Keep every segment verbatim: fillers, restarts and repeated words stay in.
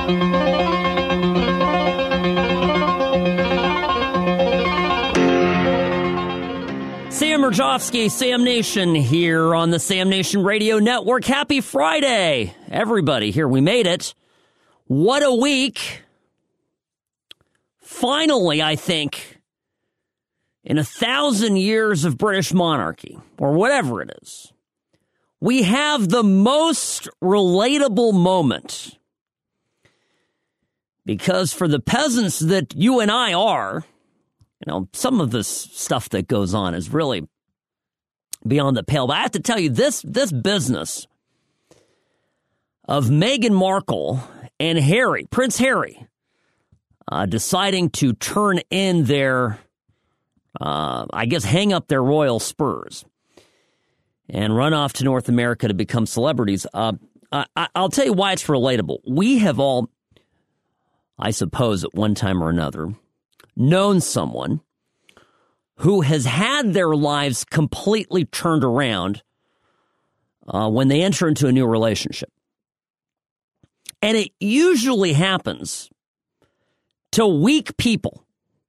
Sam Rajovsky, Sam Nation, here on the Sam Nation Radio Network. Happy Friday, everybody. Here, we made it. What a week. Finally, I think, in a thousand years of British monarchy, or whatever it is, we have the most relatable moment. Because for the peasants that you and I are, you know, some of this stuff that goes on is really beyond the pale. But I have to tell you, this this business of Meghan Markle and Harry, Prince Harry, uh, deciding to turn in their, uh, I guess, hang up their royal spurs and run off to North America to become celebrities. Uh, I, I'll tell you why it's relatable. We have all, I suppose, at one time or another, known someone who has had their lives completely turned around uh, when they enter into a new relationship. And it usually happens to weak people.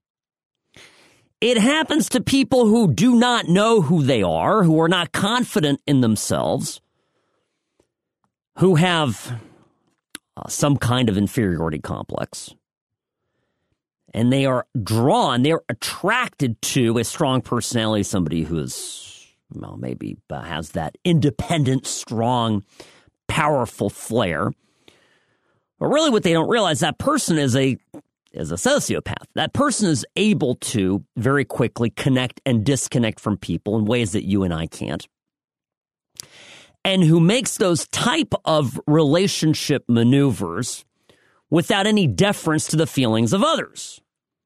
It happens to people who do not know who they are, who are not confident in themselves, who have uh, some kind of inferiority complex. And they are drawn, they're attracted to a strong personality, somebody who is, well, maybe uh, has that independent, strong, powerful flair. But really what they don't realize, that person is a is a sociopath. That person is able to very quickly connect and disconnect from people in ways that you and I can't. And who makes those type of relationship maneuvers without any deference to the feelings of others.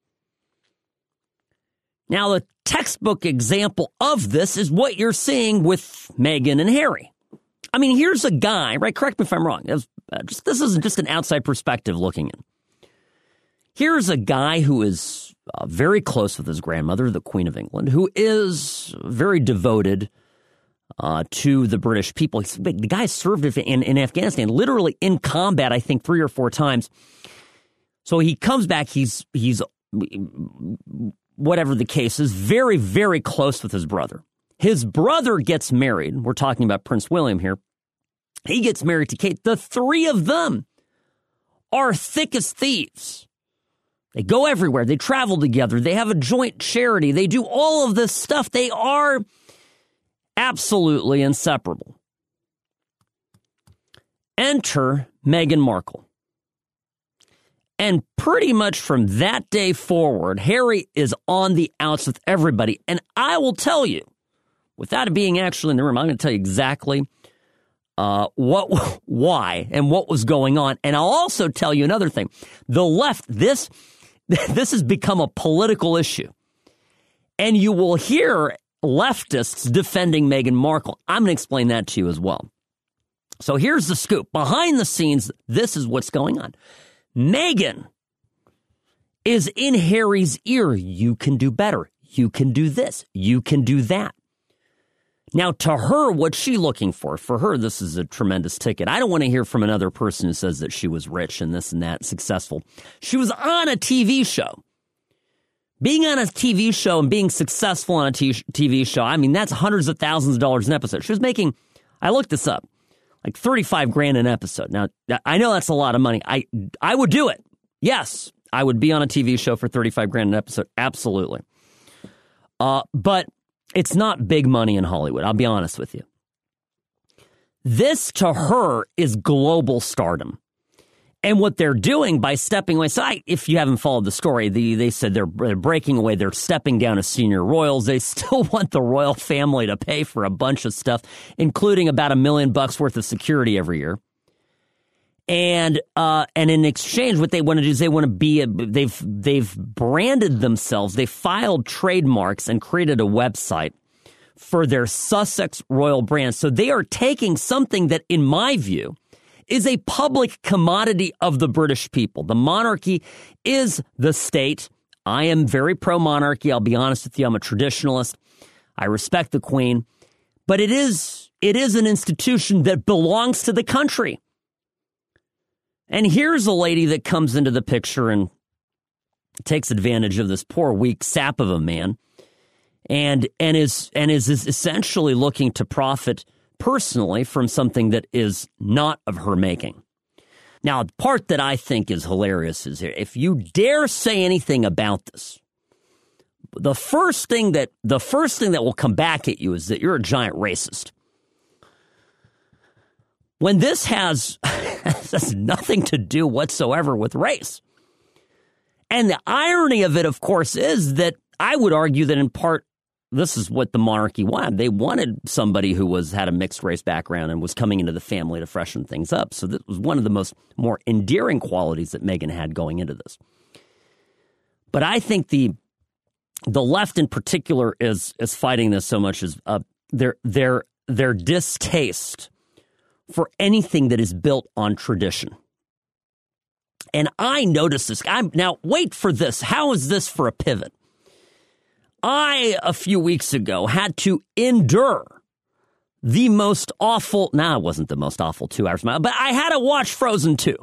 Now, the textbook example of this is what you're seeing with Meghan and Harry. I mean, here's a guy, right? Correct me if I'm wrong. Was, uh, just, this isn't just an outside perspective looking in. Here's a guy who is uh, very close with his grandmother, the Queen of England, who is very devoted uh, to the British people. He's, the guy served in, in Afghanistan, literally in combat, I think, three or four times. So he comes back. He's he's. Whatever the case is, very, very close with his brother. His brother gets married. We're talking about Prince William here. He gets married to Kate. The three of them are thick as thieves. They go everywhere. They travel together. They have a joint charity. They do all of this stuff. They are absolutely inseparable. Enter Meghan Markle. And pretty much from that day forward, Harry is on the outs with everybody. And I will tell you, without it being actually in the room, I'm going to tell you exactly uh, what, why, and what was going on. And I'll also tell you another thing. The left, this, this has become a political issue. And you will hear leftists defending Meghan Markle. I'm going to explain that to you as well. So here's the scoop. Behind the scenes, this is what's going on. Meghan is in Harry's ear. You can do better. You can do this. You can do that. Now, to her, what's she looking for? For her, this is a tremendous ticket. I don't want to hear from another person who says that she was rich and this and that, successful. She was on a T V show. Being on a T V show and being successful on a t- TV show, I mean, that's hundreds of thousands of dollars an episode. She was making, I looked this up, like thirty-five grand an episode. Now, I know that's a lot of money. I I would do it. Yes, I would be on a T V show for thirty-five grand an episode. Absolutely. Uh, but it's not big money in Hollywood. I'll be honest with you. This, to her, is global stardom. And what they're doing by stepping away, so I, if you haven't followed the story, the, they said they're, they're breaking away. They're stepping down as senior royals. They still want the royal family to pay for a bunch of stuff, including about a million bucks worth of security every year. And uh, and in exchange, what they want to do is they want to be a, they've they've branded themselves. They filed trademarks and created a website for their Sussex Royal brand. So they are taking something that, in my view, is a public commodity of the British people. The monarchy is the state. I am very pro-monarchy. I'll be honest with you. I'm a traditionalist. I respect the Queen. But it is it is an institution that belongs to the country. And here's a lady that comes into the picture and takes advantage of this poor, weak sap of a man, and and is and is, is essentially looking to profit personally from something that is not of her making. Now, the part that I think is hilarious is here: if you dare say anything about this, the first thing that the first thing that will come back at you is that you're a giant racist. When this has, has nothing to do whatsoever with race. And the irony of it, of course, is that I would argue that in part, this is what the monarchy wanted. They wanted somebody who was had a mixed race background and was coming into the family to freshen things up. So that was one of the most more endearing qualities that Meghan had going into this. But I think the the left in particular is is fighting this so much as uh, their their their distaste for anything that is built on tradition. And I noticed this. I'm now wait for this. How is this for a pivot? I, a few weeks ago, had to endure the most awful, nah, it wasn't the most awful two hours, but I had to watch Frozen two.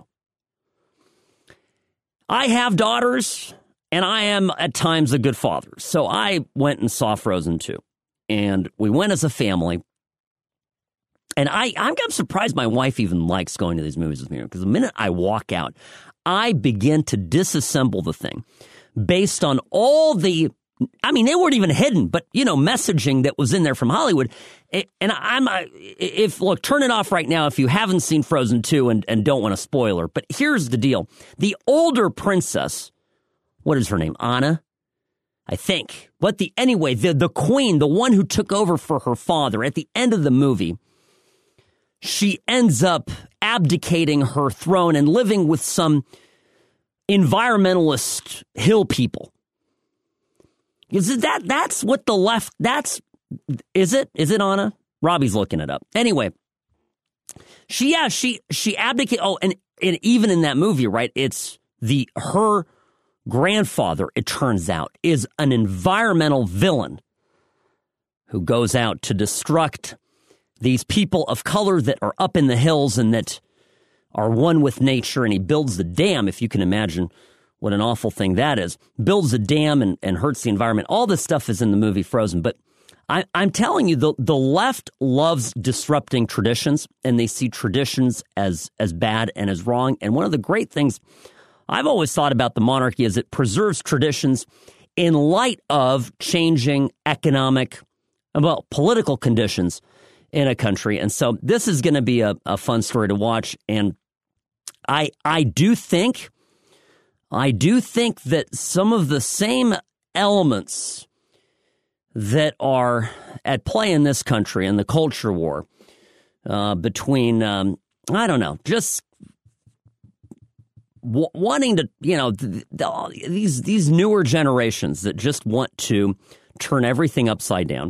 I have daughters, and I am at times a good father. So I went and saw Frozen two, and we went as a family. And I, I'm surprised my wife even likes going to these movies with me, because the minute I walk out, I begin to disassemble the thing based on all the, I mean, they weren't even hidden, but, you know, messaging that was in there from Hollywood. And I'm, if, look, turn it off right now if you haven't seen Frozen two and, and don't want a spoiler. But here's the deal. The older princess, what is her name? Anna? I think. But the, anyway, the, the queen, the one who took over for her father at the end of the movie, she ends up abdicating her throne and living with some environmentalist hill people. Is that that's what the left? That's is it? Is it Anna? Robbie's looking it up. Anyway, she yeah she she abdicated. Oh, and, and even in that movie, right? It's the her grandfather. It turns out is an environmental villain who goes out to destruct these people of color that are up in the hills and that are one with nature, and he builds the dam, if you can imagine what an awful thing that is, builds a dam and, and hurts the environment. All this stuff is in the movie Frozen, but I, I'm telling you, the, the left loves disrupting traditions, and they see traditions as, as bad and as wrong. And one of the great things I've always thought about the monarchy is it preserves traditions in light of changing economic, well, political conditions in a country. And so this is going to be a, a fun story to watch. And I I do think, I do think that some of the same elements that are at play in this country in the culture war uh, between, um, I don't know, just w- wanting to, you know, th- th- these these newer generations that just want to turn everything upside down.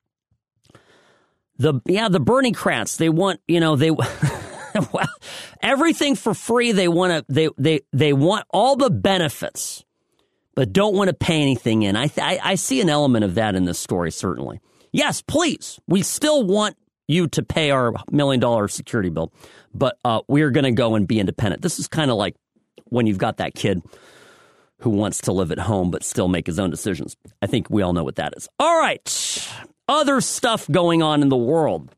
The yeah, the Bernie Crats, they want, you know, they well, everything for free. They want to they they they want all the benefits, but don't want to pay anything in. I, th- I I see an element of that in this story, certainly. Yes, please. We still want you to pay our million dollar security bill, but uh, we're going to go and be independent. This is kind of like when you've got that kid who wants to live at home but still make his own decisions. I think we all know what that is. All right. Other stuff going on in the world.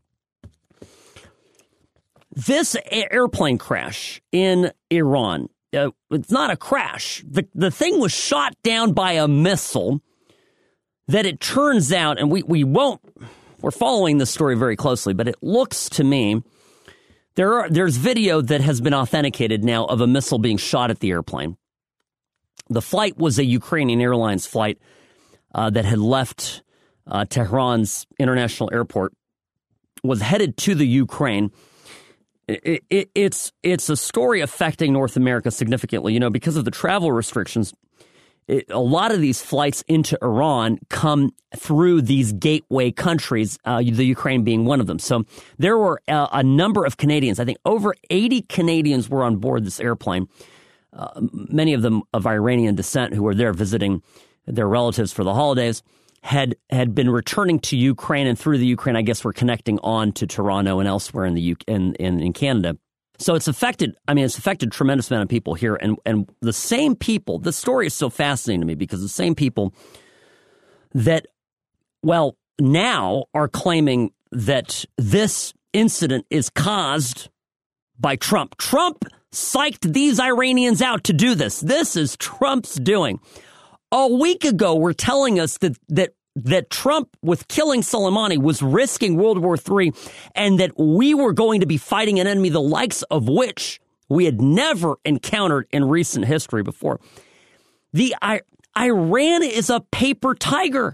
This airplane crash in Iran, uh, it's not a crash. The, the thing was shot down by a missile that it turns out, and we, we won't, we're following this story very closely, but it looks to me, there are there's video that has been authenticated now of a missile being shot at the airplane. The flight was a Ukrainian Airlines flight uh, that had left Uh, Tehran's international airport, was headed to the Ukraine. It, it, it's it's a story affecting North America significantly, you know, because of the travel restrictions. It, a lot of these flights into Iran come through these gateway countries, uh, the Ukraine being one of them. So there were a, a number of Canadians. I think over eighty Canadians were on board this airplane, uh, many of them of Iranian descent, who were there visiting their relatives for the holidays. had had been returning to Ukraine, and through the Ukraine, I guess, were connecting on to Toronto and elsewhere in the U- in, in in Canada. So it's affected, I mean, it's affected a tremendous amount of people here. And, and the same people, the story is so fascinating to me because the same people that, well, now are claiming that this incident is caused by Trump. Trump psyched these Iranians out to do this. This is Trump's doing. A week ago, we're telling us that that that Trump, with killing Soleimani, was risking World War Three, and that we were going to be fighting an enemy the likes of which we had never encountered in recent history before. The I, Iran is a paper tiger.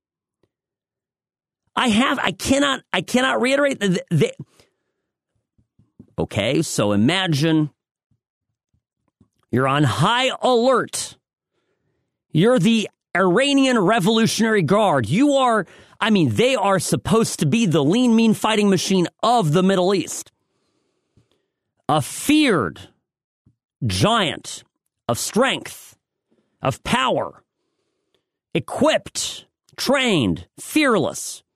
I have, I cannot, I cannot reiterate that. The, okay, so imagine you're on high alert. You're the Iranian Revolutionary Guard. You are, I mean, they are supposed to be the lean, mean fighting machine of the Middle East. A feared giant of strength, of power, equipped, trained, fearless.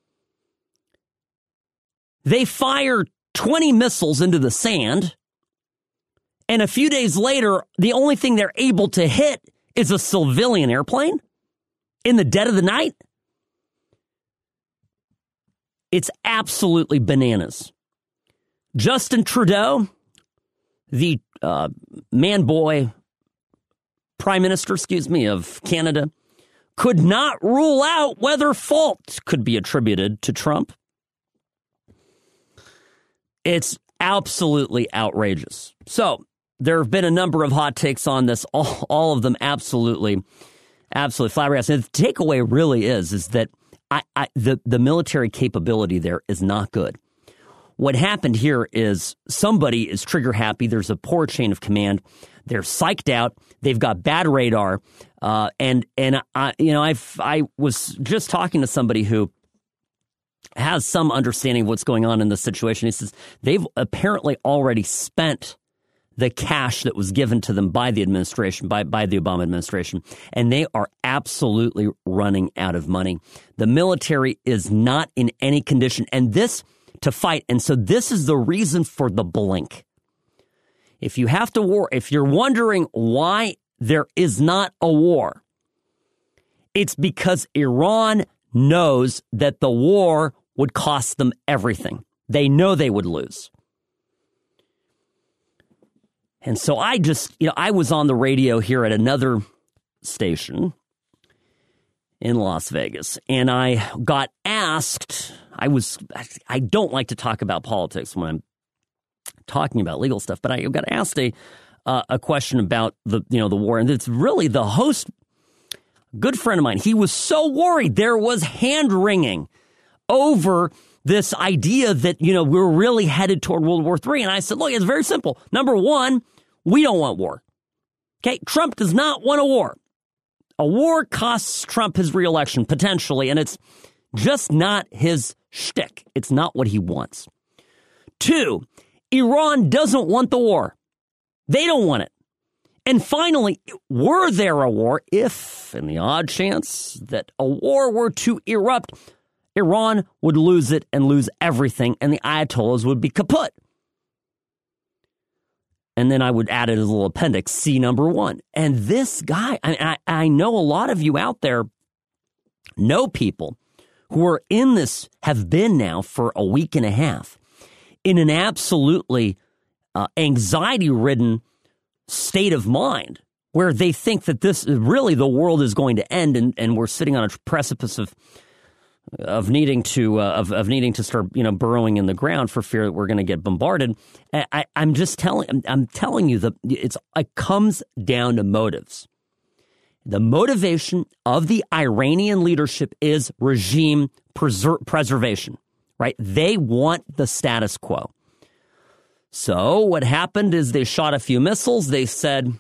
They fire twenty missiles into the sand, and a few days later, the only thing they're able to hit is a civilian airplane in the dead of the night. It's absolutely bananas. Justin Trudeau, the uh, man boy prime minister, excuse me, of Canada, could not rule out whether fault could be attributed to Trump. It's absolutely outrageous. So there have been a number of hot takes on this, all, all of them absolutely, absolutely flabbergasted. The takeaway really is, is that I, I, the, the military capability there is not good. What happened here is somebody is trigger happy. There's a poor chain of command. They're psyched out. They've got bad radar. Uh, and, and I, you know, I've, I was just talking to somebody who has some understanding of what's going on in this situation. He says they've apparently already spent the cash that was given to them by the administration, by, by the Obama administration, and they are absolutely running out of money. The military is not in any condition, and this to fight. And so this is the reason for the blink. If you have to war, if you're wondering why there is not a war, it's because Iran knows that the war would cost them everything. They know they would lose. And so I just, you know, I was on the radio here at another station in Las Vegas, and I got asked, I was, I don't like to talk about politics when I'm talking about legal stuff, but I got asked a, uh, a question about the, you know, the war. And it's really the host, good friend of mine. He was so worried. There was hand wringing over this idea that, you know, we're really headed toward World War Three. And I said, look, it's very simple. Number one, we don't want war. Okay, Trump does not want a war. A war costs Trump his reelection, potentially, and it's just not his shtick. It's not what he wants. Two, Iran doesn't want the war. They don't want it. And finally, were there a war, if in the odd chance that a war were to erupt, Iran would lose it and lose everything, and the Ayatollahs would be kaput. And then I would add it as a little appendix, C number one. And this guy, I, I, I know a lot of you out there know people who are in this, have been now for a week and a half, in an absolutely uh, anxiety-ridden state of mind, where they think that this, really the world is going to end, and, and we're sitting on a precipice of of needing to uh, of of needing to start, you know, burrowing in the ground for fear that we're going to get bombarded. I, I, I'm just telling I'm, I'm telling you that it's it comes down to motives. The motivation of the Iranian leadership is regime preser- preservation, right? They want the status quo. So what happened is they shot a few missiles. They said,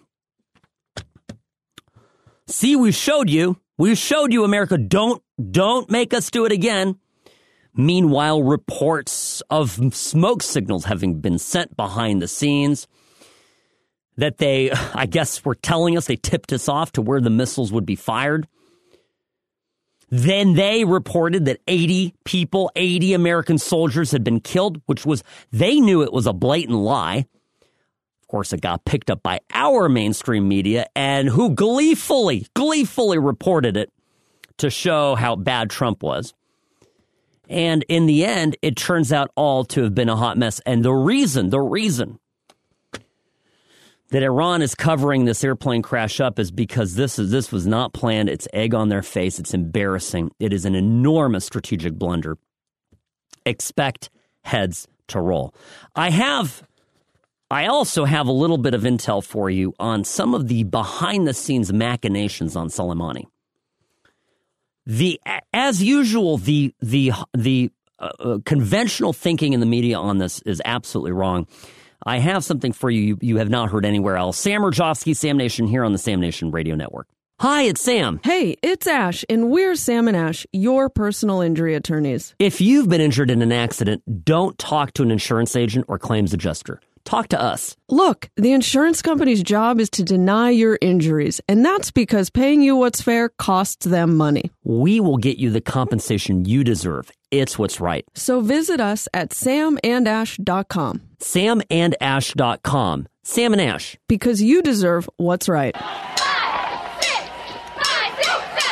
"See, we showed you. We showed you, America. Don't don't make us do it again." Meanwhile, reports of smoke signals having been sent behind the scenes that they, I guess, were telling us, they tipped us off to where the missiles would be fired. Then they reported that eighty people, eighty American soldiers had been killed, which was, they knew it was a blatant lie. Of course, it got picked up by our mainstream media, and who gleefully, gleefully reported it to show how bad Trump was. And in the end, it turns out all to have been a hot mess. And the reason, the reason that Iran is covering this airplane crash up is because this is this was not planned. It's egg on their face. It's embarrassing. It is an enormous strategic blunder. Expect heads to roll. I have, I also have a little bit of intel for you on some of the behind-the-scenes machinations on Soleimani. The as usual, the the the uh, conventional thinking in the media on this is absolutely wrong. I have something for you, you you have not heard anywhere else. Sam Rajovsky, Sam Nation, here on the Sam Nation Radio Network. Hi, it's Sam. Hey, it's Ash, and we're Sam and Ash, your personal injury attorneys. If you've been injured in an accident, don't talk to an insurance agent or claims adjuster. Talk to us. Look, the insurance company's job is to deny your injuries, and that's because paying you what's fair costs them money. We will get you the compensation you deserve. It's what's right. So visit us at sam and ash dot com. sam and ash dot com. Sam and Ash. Because you deserve what's right. Five, six, five, six,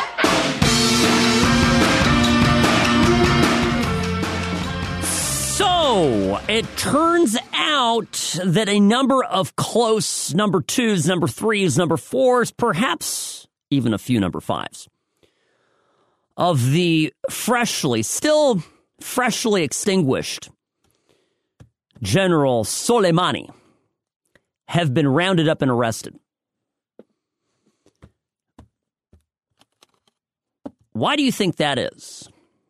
seven. So, it turns out that a number of close number twos, number threes, number fours, perhaps even a few number fives of the freshly, still freshly extinguished General Soleimani have been rounded up and arrested. Why do you think that is?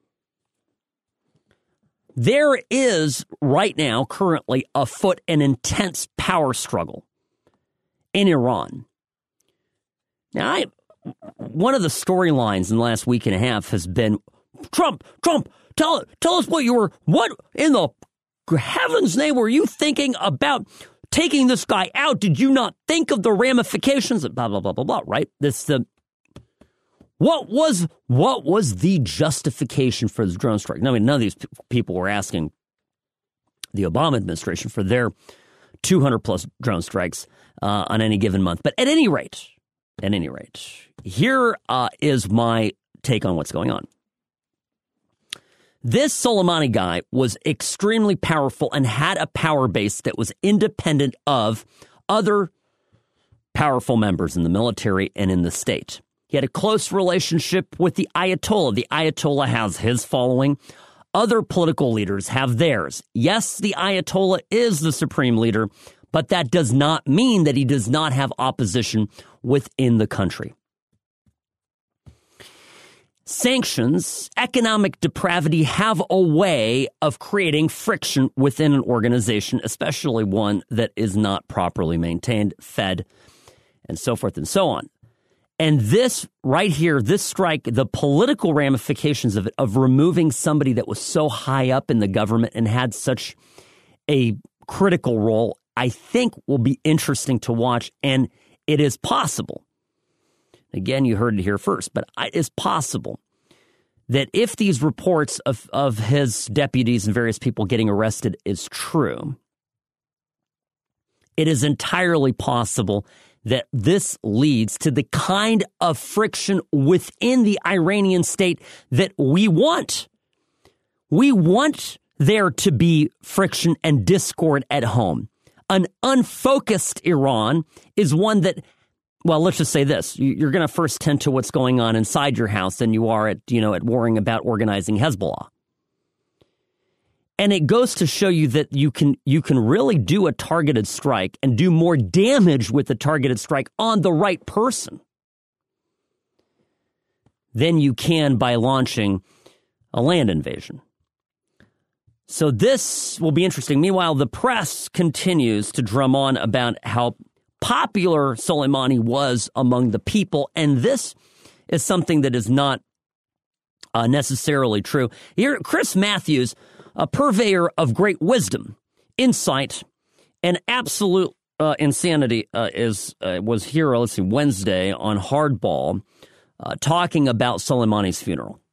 There is right now, currently, afoot an intense power struggle in Iran. Now, I, one of the storylines in the last week and a half has been, Trump, Trump, tell, tell us what you were, what in the heaven's name were you thinking about taking this guy out? Did you not think of the ramifications? Blah, blah, blah, blah, blah, right? This, the, What was what was the justification for the drone strike? I mean, none of these p- people were asking the Obama administration for their two hundred plus drone strikes uh, on any given month. But at any rate, at any rate, here uh, is my take on what's going on. This Soleimani guy was extremely powerful and had a power base that was independent of other powerful members in the military and in the state. He had a close relationship with the Ayatollah. The Ayatollah has his following. Other political leaders have theirs. Yes, the Ayatollah is the supreme leader, but that does not mean that he does not have opposition within the country. Sanctions, economic depravity have a way of creating friction within an organization, especially one that is not properly maintained, fed, and so forth and so on. And this right here, this strike, the political ramifications of it, of removing somebody that was so high up in the government and had such a critical role, I think will be interesting to watch. And it is possible, again, you heard it here first, but it is possible that if these reports of, of his deputies and various people getting arrested is true, it is entirely possible that this leads to the kind of friction within the Iranian state that we want. We want there to be friction and discord at home. An unfocused Iran is one that, well, let's just say this. You're going to first tend to what's going on inside your house than you are at, you know, at worrying about organizing Hezbollah. And it goes to show you that you can you can really do a targeted strike and do more damage with a targeted strike on the right person than you can by launching a land invasion. So this will be interesting. Meanwhile, the press continues to drum on about how popular Soleimani was among the people, and this is something that is not uh, necessarily true. Here, Chris Matthews, a purveyor of great wisdom, insight, and absolute uh, insanity, uh, is uh, was here, let's see, Wednesday on Hardball, uh, talking about Soleimani's funeral.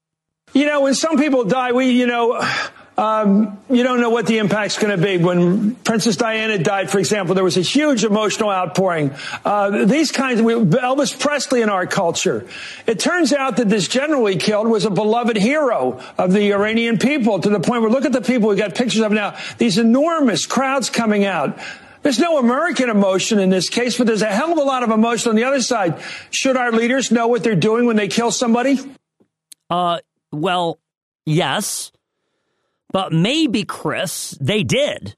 You know, when some people die, we, you know, um, you don't know what the impact's going to be. When Princess Diana died, for example, there was a huge emotional outpouring. Uh, these kinds of, Elvis Presley in our culture. It turns out that this general we killed was a beloved hero of the Iranian people, to the point where, look at the people we got pictures of now, these enormous crowds coming out. There's no American emotion in this case, but there's a hell of a lot of emotion on the other side. Should our leaders know what they're doing when they kill somebody? Uh, well, yes. But maybe, Chris, they did.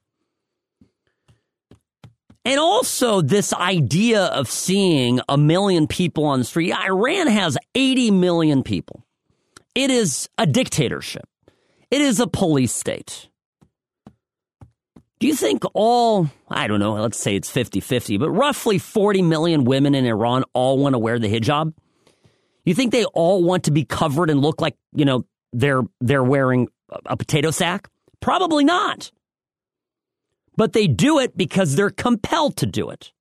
And also this idea of seeing a million people on the street. Iran has eighty million people. It is a dictatorship. It is a police state. Do you think all, I don't know, let's say it's fifty-fifty, but roughly forty million women in Iran all want to wear the hijab? You think they all want to be covered and look like, you know, they're they're wearing a potato sack? Probably not. But they do it because they're compelled to do it.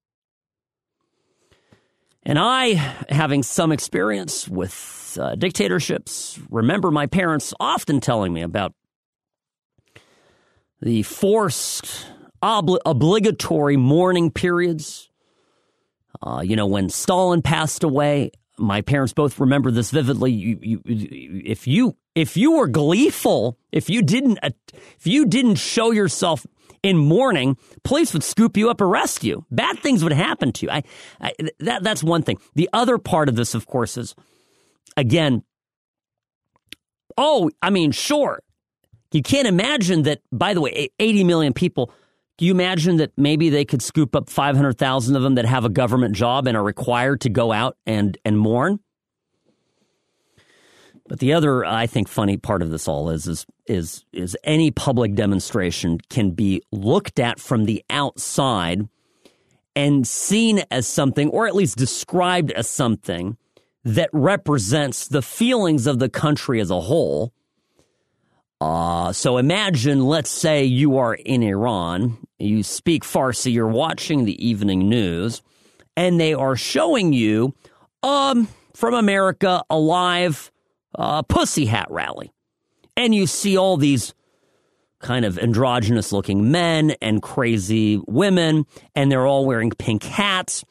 And I, having some experience with uh, dictatorships, remember my parents often telling me about the forced, obli- obligatory mourning periods. Uh, you know, when Stalin passed away, my parents both remember this vividly. You, you, if you if you were gleeful, if you didn't if you didn't show yourself in mourning, police would scoop you up, arrest you. Bad things would happen to you. I, I that that's one thing. The other part of this, of course, is again. Oh, I mean, sure. You can't imagine that. By the way, eighty million people. Do you imagine that maybe they could scoop up five hundred thousand of them that have a government job and are required to go out and, and mourn? But the other, I think, funny part of this all is, is, is, is any public demonstration can be looked at from the outside and seen as something, or at least described as something, that represents the feelings of the country as a whole. Uh, so imagine, let's say you are in Iran, you speak Farsi, you're watching the evening news, and they are showing you, um, from America, a live uh, pussy hat rally. And you see all these kind of androgynous-looking men and crazy women, and they're all wearing pink hats.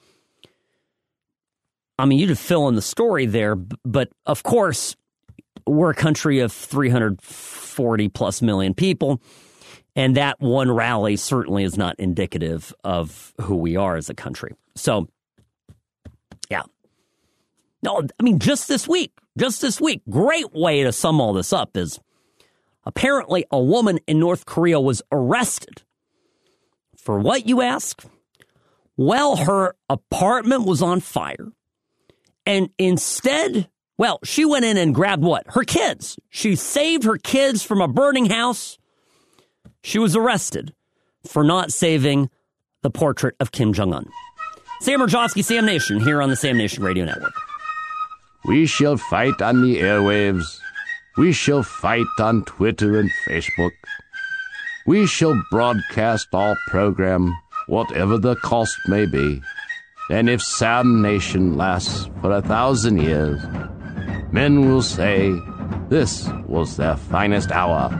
I mean, you just fill in the story there, but of course, we're a country of three hundred forty plus million people, and that one rally certainly is not indicative of who we are as a country. So, yeah. No, I mean, just this week, just this week, great way to sum all this up is apparently a woman in North Korea was arrested. For what, you ask? Well, her apartment was on fire, and instead... Well, she went in and grabbed what? Her kids. She saved her kids from a burning house. She was arrested for not saving the portrait of Kim Jong-un. Sam Rajovsky, Sam Nation, here on the Sam Nation Radio Network. We shall fight on the airwaves. We shall fight on Twitter and Facebook. We shall broadcast our program, whatever the cost may be. And if Sam Nation lasts for a thousand years, men will say this was their finest hour.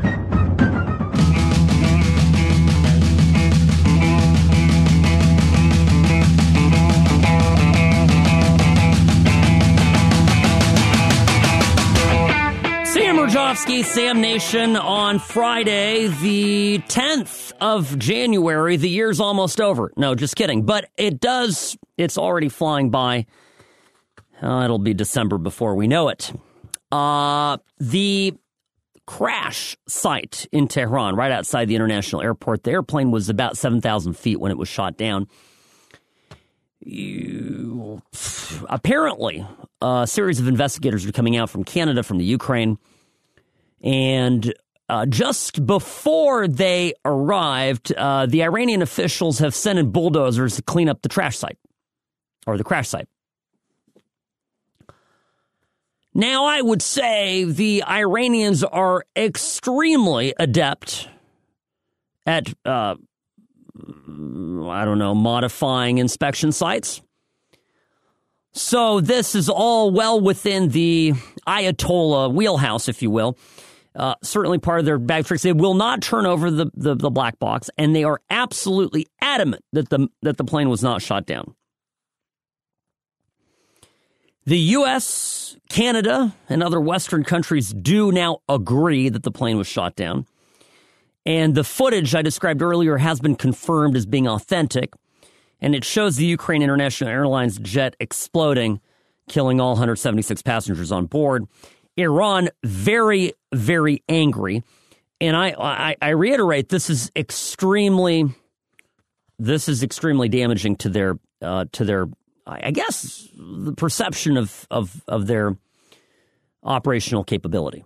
Sam Rajovsky, Sam Nation, on Friday, the tenth of January. The year's almost over. No, just kidding. But it does, it's already flying by. Uh, it'll be December before we know it. Uh, the crash site in Tehran, right outside the international airport, the airplane was about seven thousand feet when it was shot down. You, apparently, a series of investigators are coming out from Canada, from the Ukraine, and uh, just before they arrived, uh, the Iranian officials have sent in bulldozers to clean up the trash site, or the crash site. Now, I would say the Iranians are extremely adept at, uh, I don't know, modifying inspection sites. So this is all well within the Ayatollah wheelhouse, if you will. Uh, certainly part of their bag of tricks. They will not turn over the, the, the black box, and they are absolutely adamant that the that the plane was not shot down. The U S, Canada, and other Western countries do now agree that the plane was shot down. And the footage I described earlier has been confirmed as being authentic. And it shows the Ukraine International Airlines jet exploding, killing all one hundred seventy-six passengers on board. Iran, very, very angry. And I, I, I reiterate, this is extremely, this is extremely damaging to their, uh, to their, I guess, the perception of, of, of their operational capability.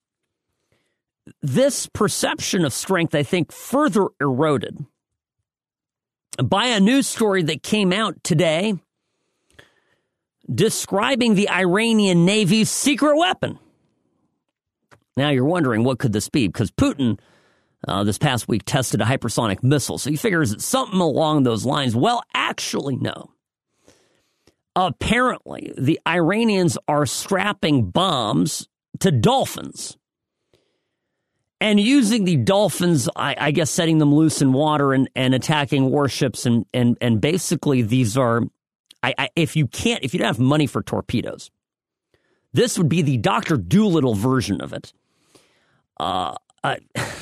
This perception of strength, I think, further eroded by a news story that came out today describing the Iranian Navy's secret weapon. Now you're wondering, what could this be? Because Putin, uh, this past week, tested a hypersonic missile. So he figures it's something along those lines. Well, actually, no. Apparently, the Iranians are strapping bombs to dolphins and using the dolphins, I, I guess, setting them loose in water and, and attacking warships. And, and, and basically, these are, I, I, if you can't, if you don't have money for torpedoes, this would be the Doctor Dolittle version of it. Uh, I,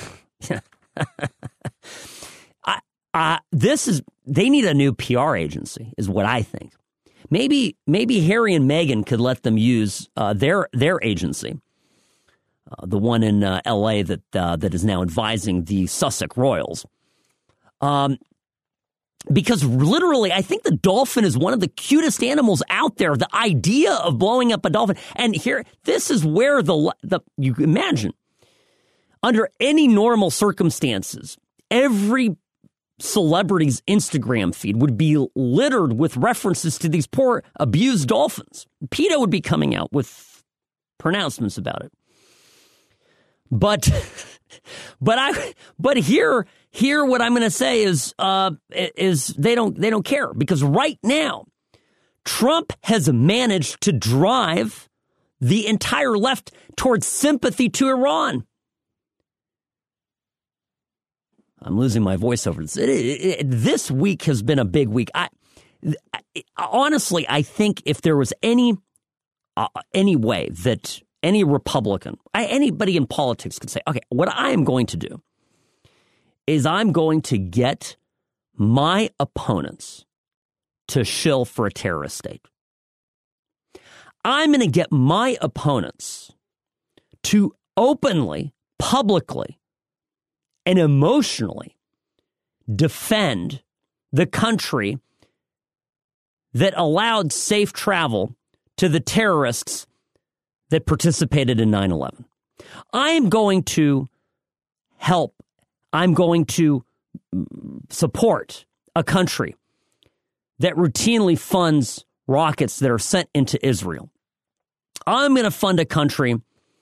I, I, this is, they need a new P R agency, is what I think. Maybe, maybe Harry and Meghan could let them use uh, their their agency, uh, the one in uh, L A that uh, that is now advising the Sussex Royals. Um, because literally, I think the dolphin is one of the cutest animals out there. The idea of blowing up a dolphin, and here, this is where the the you imagine under any normal circumstances, every celebrity's Instagram feed would be littered with references to these poor abused dolphins. PETA would be coming out with pronouncements about it. But, but I, but here, here, what I'm going to say is, uh, is they don't, they don't care, because right now, Trump has managed to drive the entire left towards sympathy to Iran. I'm losing my voice over this. It, it, it, this week has been a big week. I, I honestly, I think if there was any uh, any way that any Republican, I, anybody in politics could say, okay, what I am going to do is I'm going to get my opponents to shill for a terrorist state. I'm going to get my opponents to openly, publicly, and emotionally defend the country that allowed safe travel to the terrorists that participated in nine eleven. I am going to help. I'm going to support a country that routinely funds rockets that are sent into Israel. I'm going to fund a country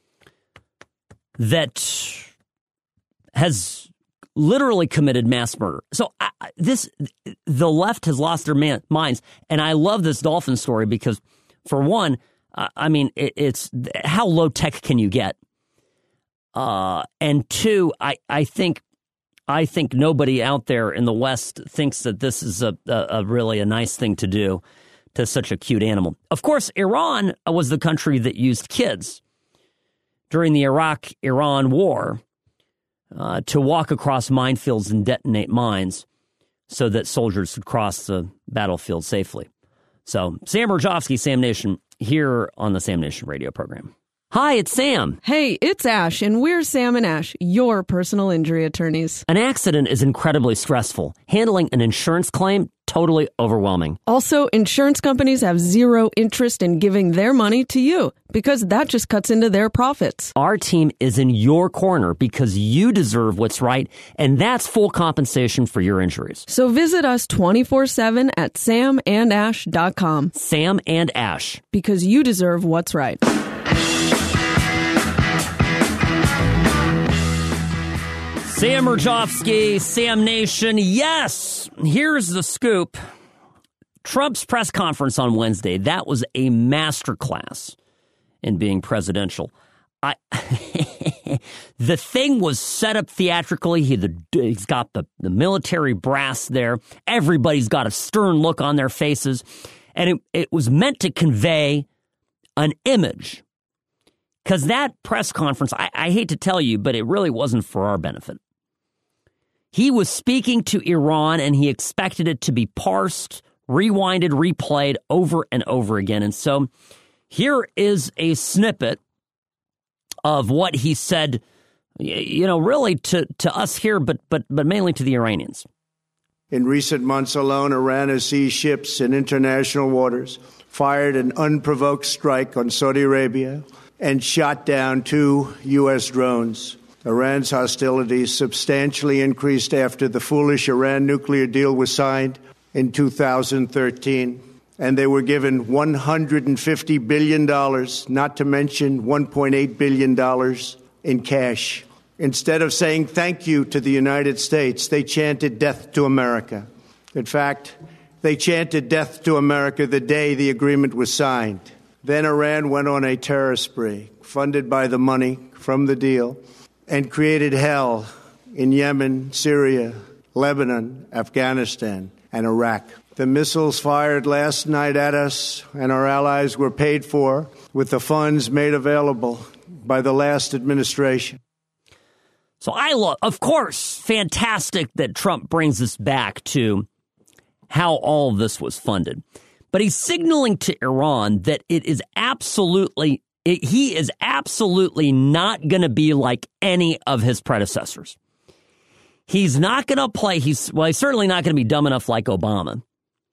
that has literally committed mass murder. So I, this, the left has lost their man, minds. And I love this dolphin story because, for one, uh, I mean, it, it's how low tech can you get? Uh, and two, I, I think I think nobody out there in the West thinks that this is a, a, a really a nice thing to do to such a cute animal. Of course, Iran was the country that used kids during the Iraq-Iran war Uh, to walk across minefields and detonate mines so that soldiers could cross the battlefield safely. So, Sam Rajovsky, Sam Nation, here on the Sam Nation radio program. Hi, it's Sam. Hey, it's Ash, and we're Sam and Ash, your personal injury attorneys. An accident is incredibly stressful. Handling an insurance claim, totally overwhelming. Also, insurance companies have zero interest in giving their money to you because that just cuts into their profits. Our team is in your corner because you deserve what's right, and that's full compensation for your injuries. So visit us twenty-four seven at sam and ash dot com. Sam and Ash. Because you deserve what's right. Sam Rajovsky, Sam Nation. Yes, here's the scoop. Trump's press conference on Wednesday, that was a masterclass in being presidential. I, the thing was set up theatrically. He, the, he's got the, the military brass there. Everybody's got a stern look on their faces. And it, it was meant to convey an image. Because that press conference, I, I hate to tell you, but it really wasn't for our benefit. He was speaking to Iran, and he expected it to be parsed, rewinded, replayed over and over again. And so here is a snippet of what he said, you know, really to, to us here, but but but mainly to the Iranians. In recent months alone, Iran has seized ships in international waters, fired an unprovoked strike on Saudi Arabia, and shot down two U S drones. Iran's hostilities substantially increased after the foolish Iran nuclear deal was signed in two thousand thirteen. And they were given one hundred fifty billion dollars, not to mention one point eight billion dollars in cash. Instead of saying thank you to the United States, they chanted death to America. In fact, they chanted death to America the day the agreement was signed. Then Iran went on a terror spree, funded by the money from the deal, and created hell in Yemen, Syria, Lebanon, Afghanistan, and Iraq. The missiles fired last night at us and our allies were paid for with the funds made available by the last administration. So I love, of course, fantastic that Trump brings us back to how all of this was funded. But he's signaling to Iran that it is absolutely, it, he is absolutely not going to be like any of his predecessors. He's not going to play, he's, well, he's certainly not going to be dumb enough like Obama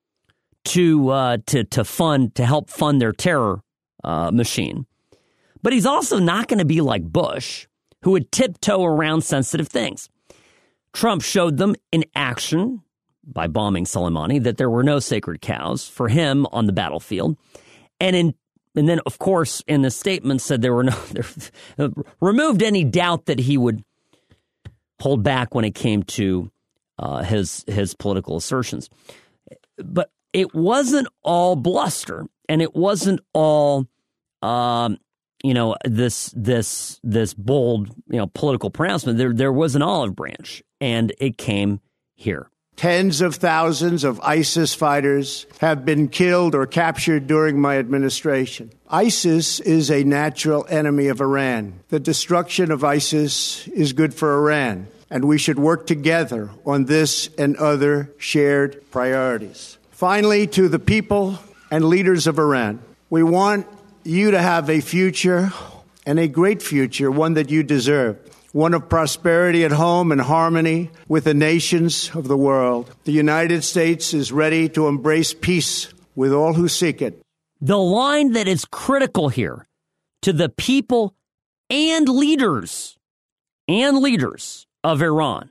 to uh, to to fund to help fund their terror uh, machine, but he's also not going to be like Bush, who would tiptoe around sensitive things. Trump showed them in action by bombing Soleimani that there were no sacred cows for him on the battlefield, and in and then of course in the statement said there were no there, removed any doubt that he would hold back when it came to uh, his his political assertions, but. It wasn't all bluster, and it wasn't all, um, you know, this this this bold, you know, political pronouncement. There there was an olive branch, and it came here. Tens of thousands of ISIS fighters have been killed or captured during my administration. ISIS is a natural enemy of Iran. The destruction of ISIS is good for Iran, and we should work together on this and other shared priorities. Finally, to the people and leaders of Iran, we want you to have a future, and a great future, one that you deserve, one of prosperity at home and harmony with the nations of the world. The United States is ready to embrace peace with all who seek it. The line that is critical here to the people and leaders and leaders of Iran.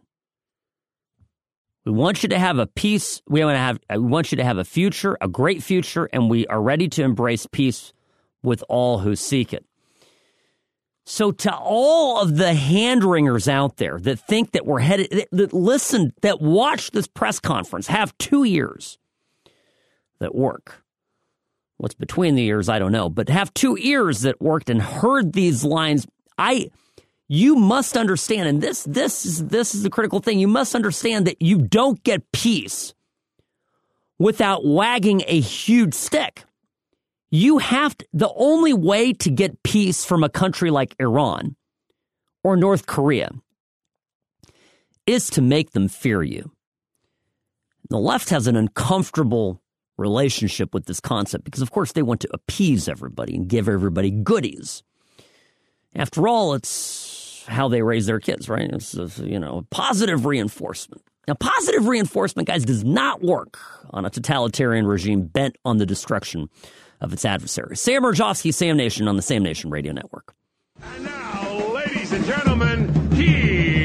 We want you to have a peace. We want to have. We want you to have a future, a great future, and we are ready to embrace peace with all who seek it. So, to all of the hand-wringers out there that think that we're headed, that, that listen, that watch this press conference, have two ears that work. What's between the ears, I don't know, but have two ears that worked and heard these lines. I. You must understand, and this this is this is the critical thing. You must understand that you don't get peace without wagging a huge stick. You have to, the only way to get peace from a country like Iran or North Korea is to make them fear you. The left has an uncomfortable relationship with this concept because, of course, they want to appease everybody and give everybody goodies. After all, it's how they raise their kids, right? It's, you know, positive reinforcement. Now, positive reinforcement, guys, does not work on a totalitarian regime bent on the destruction of its adversaries. Sam Mirejovsky, Sam Nation on the Sam Nation Radio Network. And now, ladies and gentlemen, here's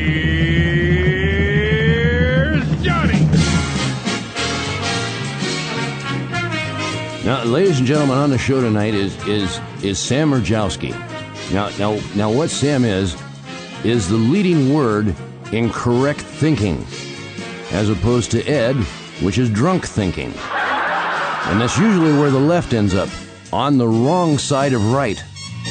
Johnny. Now, ladies and gentlemen, on the show tonight is is is Sam Mirejovsky. Now, now, now, what Sam is is the leading word in correct thinking, as opposed to Ed, which is drunk thinking. And that's usually where the left ends up, on the wrong side of right.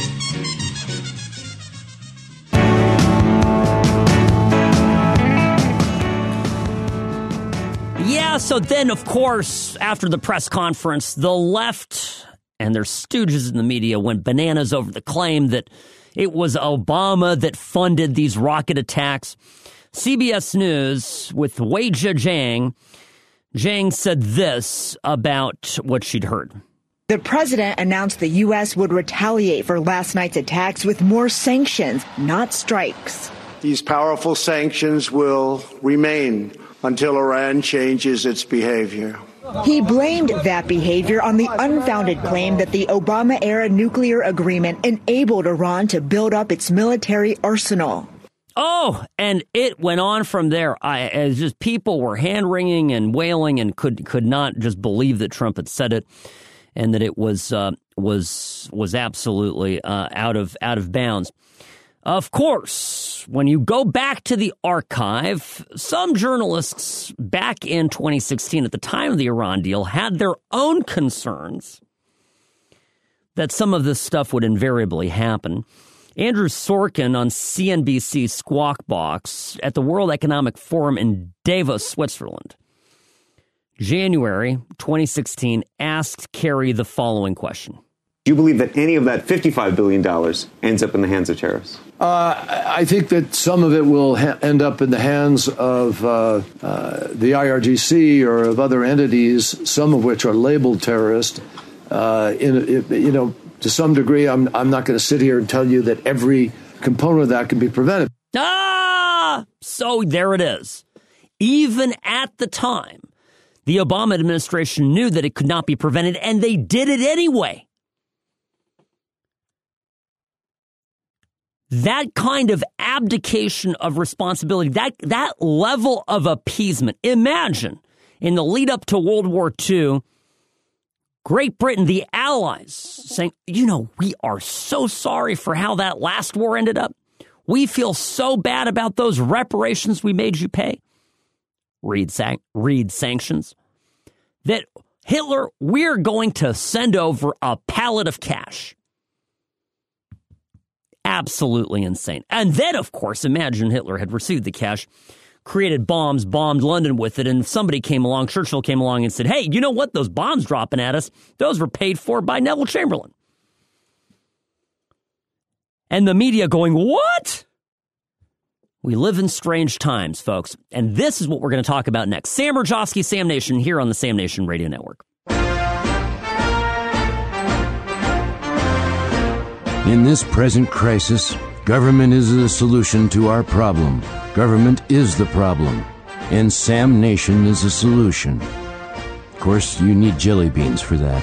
so then, of course, after the press conference, the left and their stooges in the media went bananas over the claim that it was Obama that funded these rocket attacks. C B S News with Weijia Jiang, Jiang said this about what she'd heard. The president announced the U S would retaliate for last night's attacks with more sanctions, not strikes. These powerful sanctions will remain until Iran changes its behavior. He blamed that behavior on the unfounded claim that the Obama-era nuclear agreement enabled Iran to build up its military arsenal. Oh, and it went on from there. I, as just people were hand-wringing and wailing and could could not just believe that Trump had said it, and that it was uh, was was absolutely uh, out of out of bounds. Of course, when you go back to the archive, some journalists back in twenty sixteen, at the time of the Iran deal, had their own concerns that some of this stuff would invariably happen. Andrew Sorkin on C N B C Squawk Box at the World Economic Forum in Davos, Switzerland, January twenty sixteen, asked Kerry the following question. Do you believe that any of that fifty-five billion dollars ends up in the hands of terrorists? Uh, I think that some of it will ha- end up in the hands of uh, uh, the I R G C or of other entities, some of which are labeled terrorist. Uh, in, you know, to some degree, I'm, I'm not going to sit here and tell you that every component of that can be prevented. Ah, so there it is. Even at the time, the Obama administration knew that it could not be prevented, and they did it anyway. That kind of abdication of responsibility, that that level of appeasement. Imagine, in the lead up to World War Two, Great Britain, the Allies, saying, you know, we are so sorry for how that last war ended up. We feel so bad about those reparations we made you pay. Read, san- read sanctions. That Hitler, we're going to send over a pallet of cash. Absolutely insane. And then, of course, imagine Hitler had received the cash, created bombs, bombed London with it, and somebody came along, Churchill came along and said, hey, you know what? Those bombs dropping at us, those were paid for by Neville Chamberlain. And the media going, what? We live in strange times, folks. And this is what we're going to talk about next. Sam Rajovsky, Sam Nation, here on the Sam Nation Radio Network. In this present crisis, government is the solution to our problem. Government is the problem, and Sam Nation is the solution. Of course, you need jelly beans for that.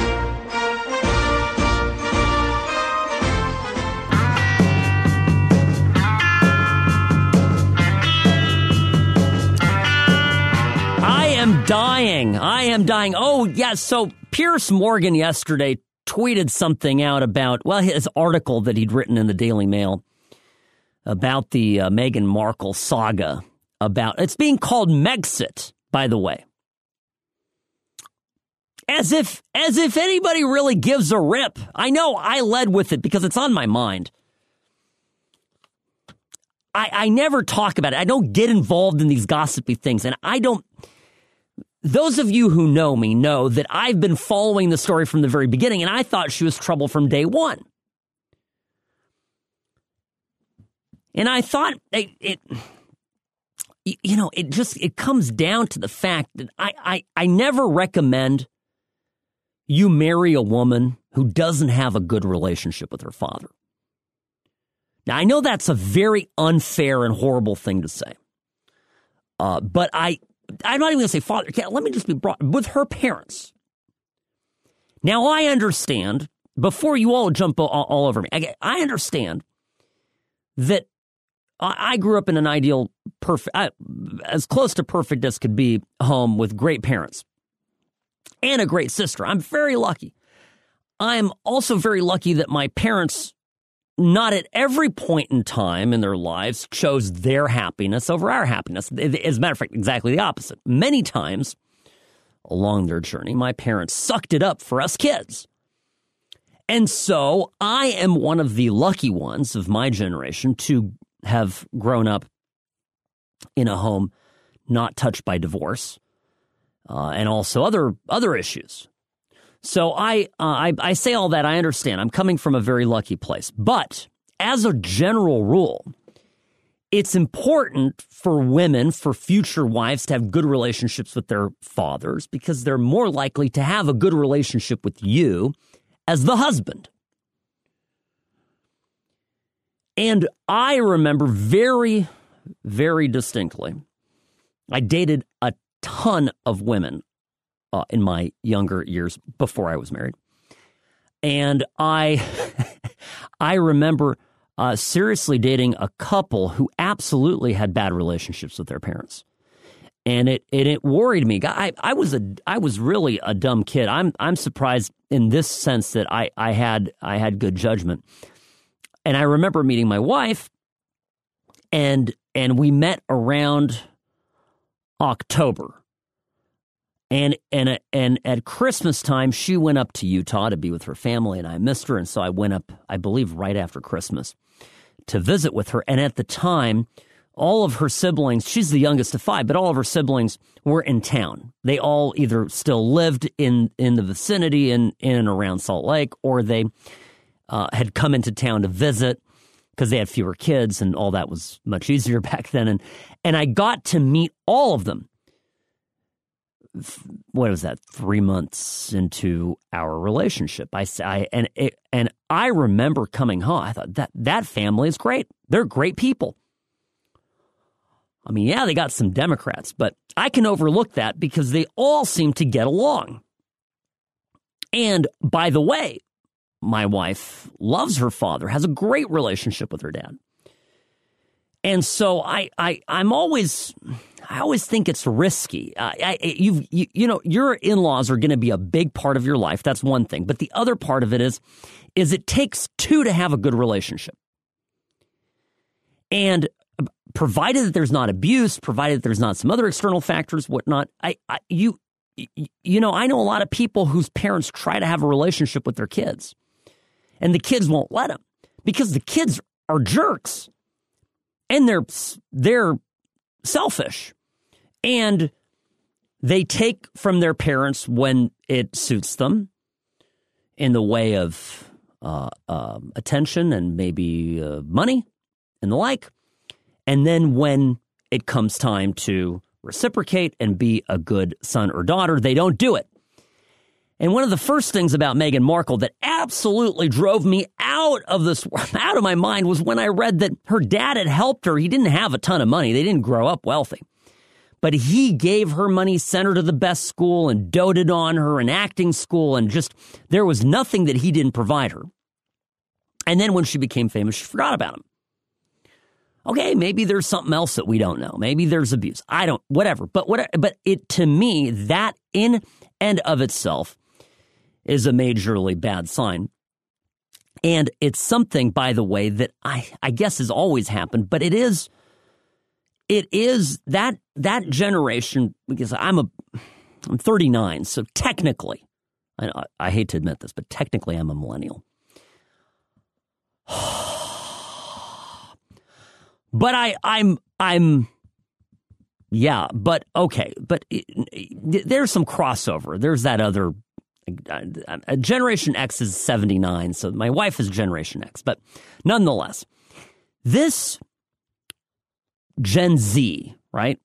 I am dying. I am dying. Oh, yes. Yeah, so Piers Morgan yesterday tweeted something out about, well, his article that he'd written in the Daily Mail about the uh, Meghan Markle saga. About it's being called Megxit, by the way. As if, as if anybody really gives a rip. I know I led with it because it's on my mind. I, I never talk about it. I don't get involved in these gossipy things, and I don't. Those of you who know me know that I've been following the story from the very beginning, and I thought she was trouble from day one. And I thought it, it you know, it just, it comes down to the fact that I, I, I never recommend you marry a woman who doesn't have a good relationship with her father. Now, I know that's a very unfair and horrible thing to say, uh, but I... I'm not even going to say father. Let me just be brought with her parents. Now, I understand, before you all jump all, all over me, I, I understand that I, I grew up in an ideal, perfect, I, as close to perfect as could be, home with great parents and a great sister. I'm very lucky. I'm also very lucky that my parents, not at every point in time in their lives, chose their happiness over our happiness. As a matter of fact, exactly the opposite. Many times along their journey, my parents sucked it up for us kids. And so I am one of the lucky ones of my generation to have grown up in a home not touched by divorce. uh, and also other other issues. So I, uh, I I say all that. I understand. I'm coming from a very lucky place. But as a general rule, it's important for women, for future wives, to have good relationships with their fathers because they're more likely to have a good relationship with you as the husband. And I remember very, very distinctly, I dated a ton of women uh, in my younger years before I was married. And I, I remember uh, seriously dating a couple who absolutely had bad relationships with their parents. And it, it, it worried me. I, I was a, I was really a dumb kid. I'm, I'm surprised in this sense that I, I had, I had good judgment. And I remember meeting my wife, and and we met around October. And and and at Christmas time, she went up to Utah to be with her family, and I missed her, and so I went up, I believe, right after Christmas to visit with her. And at the time, all of her siblings, she's the youngest of five, but all of her siblings were in town. They all either still lived in in the vicinity in in and around Salt Lake, or they Uh, had come into town to visit because they had fewer kids and all that was much easier back then. And and I got to meet all of them. What was that? Three months into our relationship, I, I and it, and I remember coming home. I thought that that family is great. They're great people. I mean, yeah, they got some Democrats, but I can overlook that because they all seem to get along. And by the way, my wife loves her father, has a great relationship with her dad. And so I, I, I'm always, I always think it's risky. Uh, I, you've, you, you know, your in-laws are going to be a big part of your life. That's one thing. But the other part of it is, is it takes two to have a good relationship. And provided that there's not abuse, provided that there's not some other external factors, whatnot, I, I you, you know, I know a lot of people whose parents try to have a relationship with their kids. And the kids won't let them because the kids are jerks and they're they're selfish and they take from their parents when it suits them in the way of uh, uh, attention and maybe uh, money and the like. And then when it comes time to reciprocate and be a good son or daughter, they don't do it. And one of the first things about Meghan Markle that absolutely drove me out of this, out of my mind was when I read that her dad had helped her. He didn't have a ton of money. They didn't grow up wealthy. But he gave her money, sent her to the best school, and doted on her in acting school. And just, there was nothing that he didn't provide her. And then when she became famous, she forgot about him. Okay, maybe there's something else that we don't know. Maybe there's abuse. I don't, whatever. But what, but it, to me, that in and of itself is a majorly bad sign. And it's something, by the way, that I, I guess has always happened, but it is, it is that, that generation, because I'm a, I'm thirty-nine, so technically, I, I hate to admit this, but technically I'm a millennial. But I, I'm, I'm, yeah, but okay, but it, it, there's some crossover. There's that other, uh, Generation X is seventy-nine, so my wife is Generation X. But nonetheless, this Gen Z, right?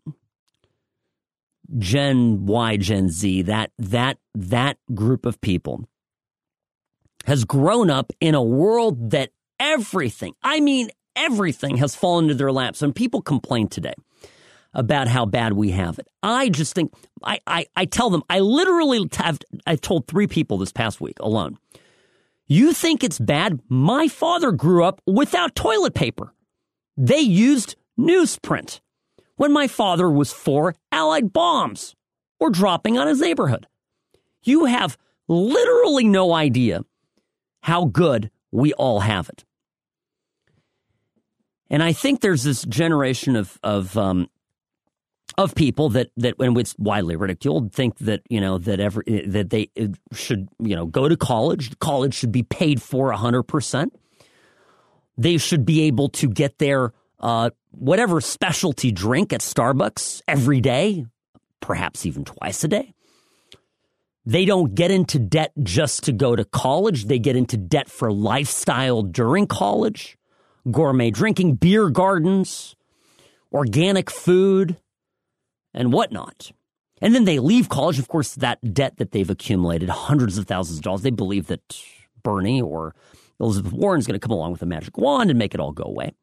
Gen Y, Gen Z, that that that group of people has grown up in a world that everything, I mean, everything has fallen into their laps. And people complain today about how bad we have it. I just think, I, I, I tell them, I literally have, I've told three people this past week alone. You think it's bad? My father grew up without toilet paper. They used newsprint when my father was for Allied bombs or dropping on his neighborhood. You have literally no idea how good we all have it. And I think there's this generation of of um, of people that that, when it's widely ridiculed, think that you know that every that they should you know go to college. College should be paid for a hundred percent. They should be able to get their uh, whatever specialty drink at Starbucks every day, perhaps even twice a day. They don't get into debt just to go to college. They get into debt for lifestyle during college, gourmet drinking, beer gardens, organic food, and whatnot. And then they leave college. Of course, that debt that they've accumulated, hundreds of thousands of dollars, they believe that Bernie or Elizabeth Warren is going to come along with a magic wand and make it all go away.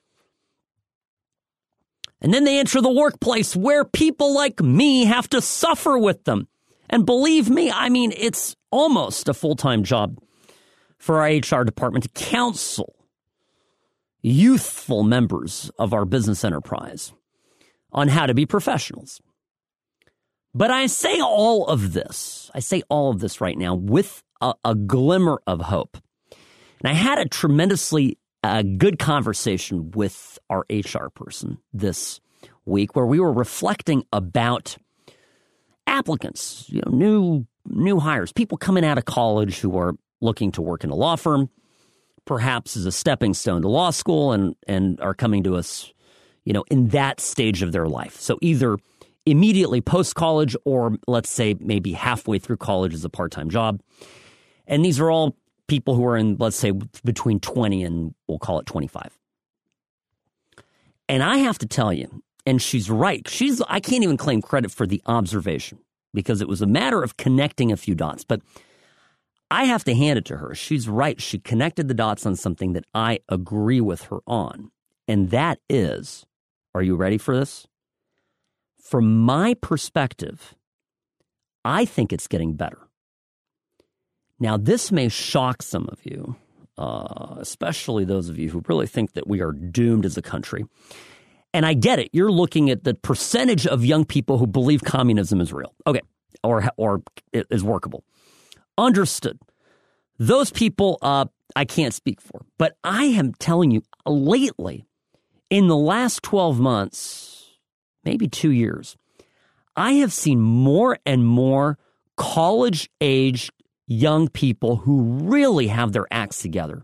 And then they enter the workplace where people like me have to suffer with them. And believe me, I mean, it's almost a full-time job for our H R department to counsel youthful members of our business enterprise on how to be professionals. But I say all of this, I say all of this right now with a, a glimmer of hope. And I had a tremendously uh, good conversation with our H R person this week where we were reflecting about applicants, you know, new new hires, people coming out of college who are looking to work in a law firm, perhaps as a stepping stone to law school, and and are coming to us, you know, in that stage of their life. So either immediately post-college or let's say maybe halfway through college as a part-time job. And these are all people who are in, let's say, between twenty and we'll call it twenty-five. And I have to tell you, and she's right. She's I can't even claim credit for the observation because it was a matter of connecting a few dots. But I have to hand it to her. She's right. She connected the dots on something that I agree with her on. And that is, are you ready for this? From my perspective, I think it's getting better. Now, this may shock some of you, uh, especially those of you who really think that we are doomed as a country. And I get it. You're looking at the percentage of young people who believe communism is real. Okay. Or, or is workable. Understood. Those people, uh, I can't speak for. But I am telling you, lately, in the last twelve months, maybe two years, I have seen more and more college-aged young people who really have their acts together.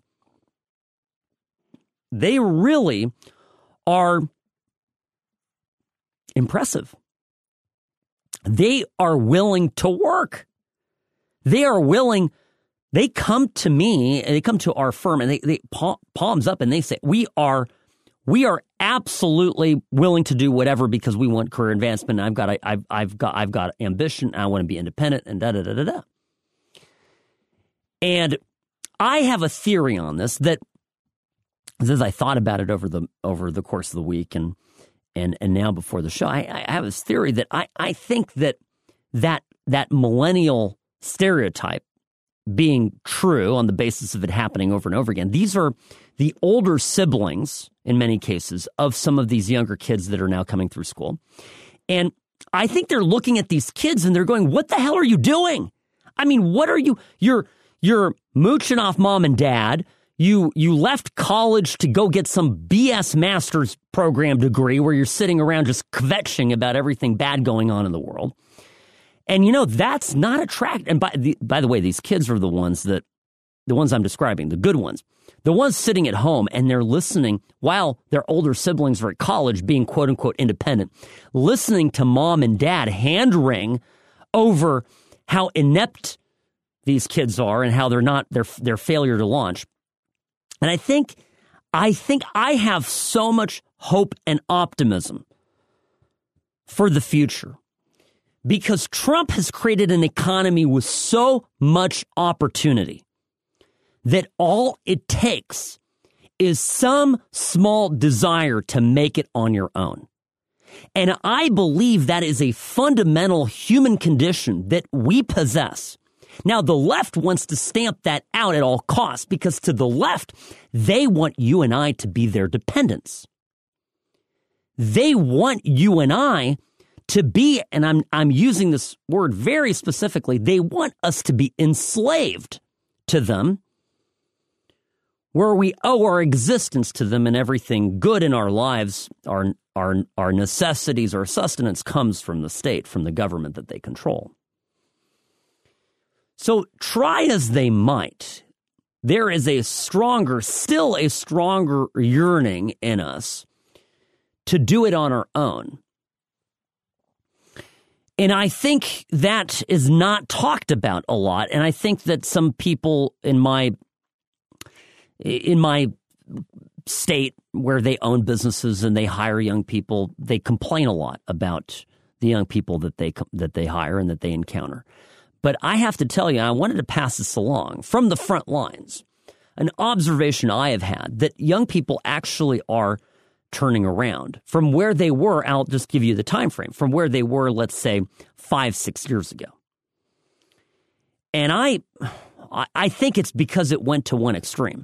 They really are impressive. They are willing to work. They are willing. They come to me and they come to our firm and they, they palms up and they say, we are, we are absolutely willing to do whatever because we want career advancement. And I've got, I've, I've got, I've got ambition. I want to be independent and da da da da da. And I have a theory on this that, as I thought about it over the over the course of the week and and and now before the show, I, I have this theory that I, I think that that that millennial stereotype being true on the basis of it happening over and over again. These are the older siblings, in many cases, of some of these younger kids that are now coming through school. And I think they're looking at these kids and they're going, what the hell are you doing? I mean, what are you, you're, you're mooching off mom and dad. You, you left college to go get some B S master's program degree where you're sitting around just kvetching about everything bad going on in the world. And, you know, that's not attractive. And by the, by the way, these kids are the ones that, the ones I'm describing, the good ones, the ones sitting at home and they're listening while their older siblings are at college being quote unquote independent, listening to mom and dad hand wring over how inept these kids are and how they're not, their, their failure to launch. And I think, I think I have so much hope and optimism for the future. Because Trump has created an economy with so much opportunity that all it takes is some small desire to make it on your own. And I believe that is a fundamental human condition that we possess. Now, the left wants to stamp that out at all costs because to the left, they want you and I to be their dependents. They want you and I to be, and I'm I'm using this word very specifically, they want us to be enslaved to them, where we owe our existence to them and everything good in our lives, our, our, our necessities, our sustenance comes from the state, from the government that they control. So try as they might, there is a stronger, still a stronger yearning in us to do it on our own. And I think that is not talked about a lot. And I think that some people in my in my state where they own businesses and they hire young people, they complain a lot about the young people that they that they hire and that they encounter. But I have to tell you, I wanted to pass this along from the front lines. An observation I have had that young people actually are turning around from where they were. I'll just give you the time frame from where they were, let's say, five, six years ago. And I, I think it's because it went to one extreme.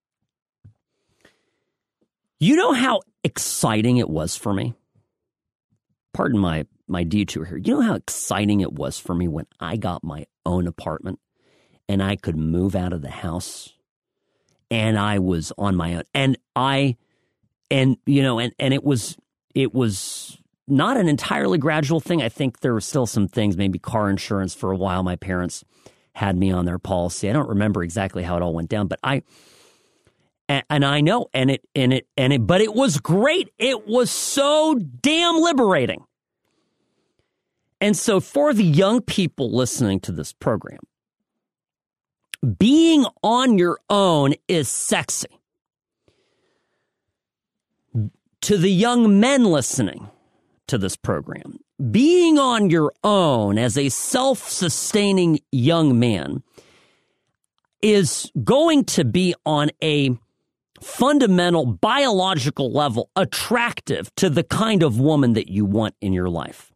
You know how exciting it was for me? Pardon my, my detour here. You know how exciting it was for me when I got my own apartment and I could move out of the house and I was on my own. And I, and, you know, and, and it was, it was not an entirely gradual thing. I think there were still some things, maybe car insurance for a while. My parents had me on their policy. I don't remember exactly how it all went down, but I, and, and I know, and it, and it, and it, but it was great. It was so damn liberating. And so for the young people listening to this program, being on your own is sexy. To the young men listening to this program, being on your own as a self-sustaining young man is going to be on a fundamental biological level attractive to the kind of woman that you want in your life.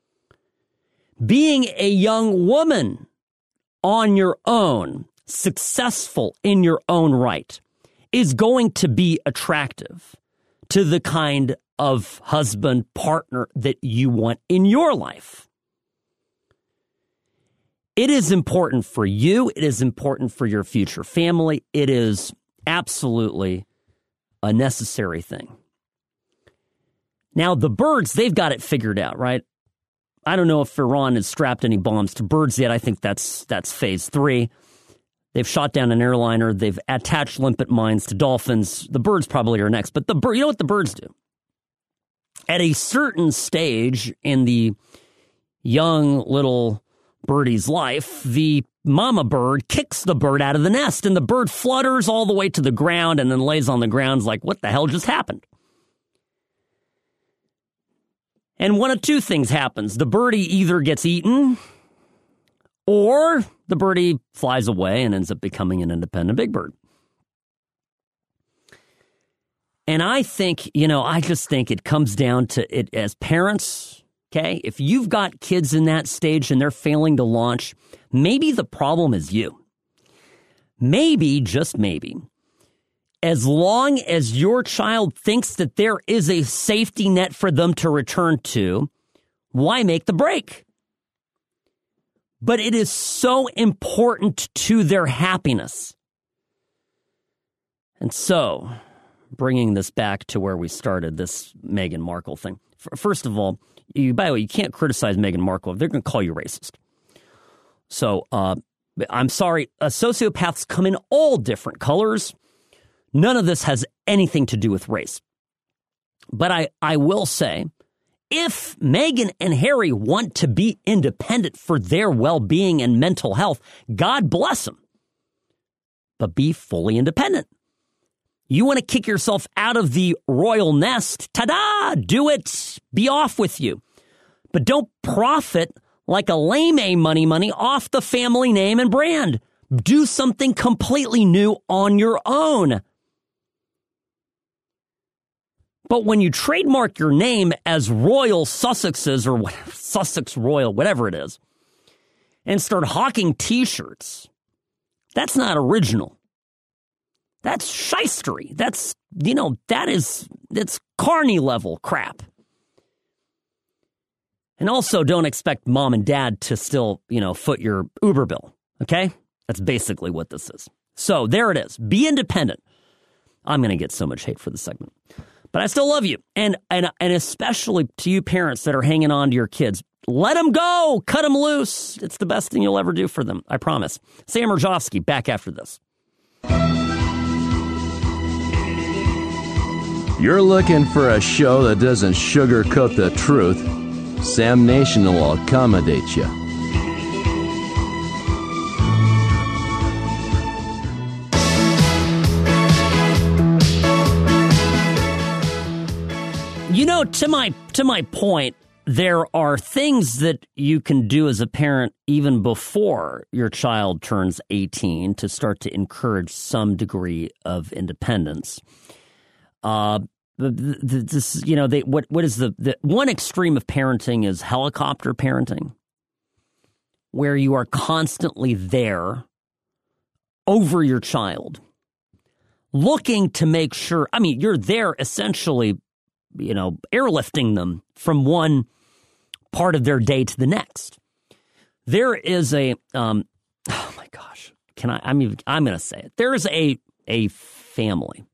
Being a young woman on your own, successful in your own right, is going to be attractive to the kind of husband, partner that you want in your life. It is important for you. It is important for your future family. It is absolutely a necessary thing. Now, the birds, they've got it figured out, right? I don't know if Iran has strapped any bombs to birds yet. I think that's that's phase three. They've shot down an airliner. They've attached limpet mines to dolphins. The birds probably are next. But the bird, you know what the birds do? At a certain stage in the young little birdie's life, the mama bird kicks the bird out of the nest, and the bird flutters all the way to the ground and then lays on the ground like, what the hell just happened? And one of two things happens. The birdie either gets eaten or the birdie flies away and ends up becoming an independent big bird. And I think, you know, I just think it comes down to it as parents, okay? If you've got kids in that stage and they're failing to launch, maybe the problem is you. Maybe, just maybe, as long as your child thinks that there is a safety net for them to return to, why make the break? But it is so important to their happiness. And so, bringing this back to where we started, this Meghan Markle thing. First of all, you, by the way, you can't criticize Meghan Markle. They're going to call you racist. So, uh, I'm sorry, uh, sociopaths come in all different colors. None of this has anything to do with race. But I, I will say, if Meghan and Harry want to be independent for their well-being and mental health, God bless them. But be fully independent. You want to kick yourself out of the royal nest? Ta-da! Do it. Be off with you. But don't profit like a lame-a money money off the family name and brand. Do something completely new on your own. But when you trademark your name as Royal Sussexes or whatever, Sussex Royal, whatever it is, and start hawking T-shirts, that's not original. That's shystery. That's, you know, that is, that's Carney level crap. And also don't expect mom and dad to still, you know, foot your Uber bill. Okay? That's basically what this is. So there it is. Be independent. I'm going to get so much hate for this segment. But I still love you. And, and, and especially to you parents that are hanging on to your kids. Let them go. Cut them loose. It's the best thing you'll ever do for them. I promise. Sam Rajovsky, back after this. You're looking for a show that doesn't sugarcoat the truth. Sam Nation will accommodate you. You know, to my to my point, there are things that you can do as a parent even before your child turns eighteen to start to encourage some degree of independence. Uh, this, you know, they what what is the, the one extreme of parenting is helicopter parenting, where you are constantly there over your child, looking to make sure. I mean, you're there essentially, you know, airlifting them from one part of their day to the next. There is a, um, oh my gosh, can I, I mean, I'm going to say it. There's a, a family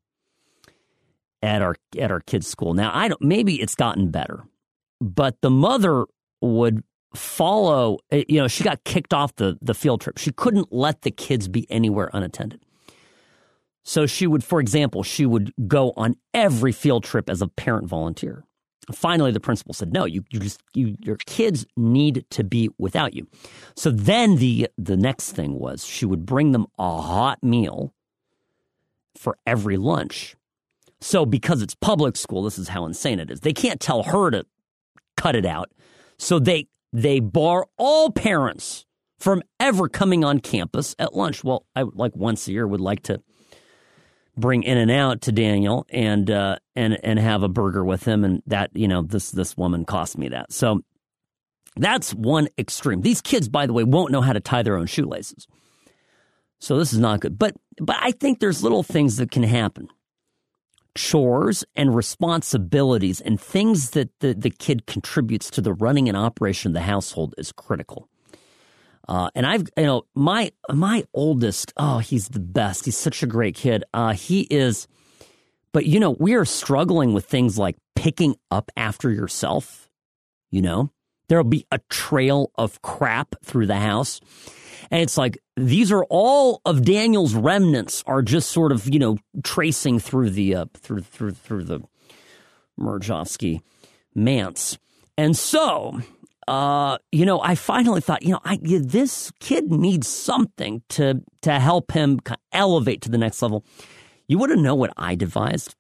at our, at our kids' school. Now, I don't, maybe it's gotten better, but the mother would follow, you know, she got kicked off the, the field trip. She couldn't let the kids be anywhere unattended. So she would, for example, she would go on every field trip as a parent volunteer. Finally, the principal said, no, you, you just, you, your kids need to be without you. So then the, the next thing was she would bring them a hot meal for every lunch. So because it's public school, this is how insane it is. They can't tell her to cut it out. So they, they bar all parents from ever coming on campus at lunch. Well, I like once a year would like to bring In-N-Out to Daniel and uh, and and have a burger with him, and that, you know, this this woman cost me that. So that's one extreme. These kids, by the way, won't know how to tie their own shoelaces. So this is not good. But but I think there's little things that can happen. Chores and responsibilities and things that the, the kid contributes to the running and operation of the household is critical. Uh, and I've, you know, my my oldest, oh, he's the best. He's such a great kid. Uh, he is, but, you know, we are struggling with things like picking up after yourself. You know, there'll be a trail of crap through the house. And it's like, these are all of Daniel's remnants are just sort of, you know, tracing through the, uh, through, through, through the Merjovsky manse. And so, Uh, you know, I finally thought, you know, I, this kid needs something to to help him elevate to the next level. You want to know what I devised?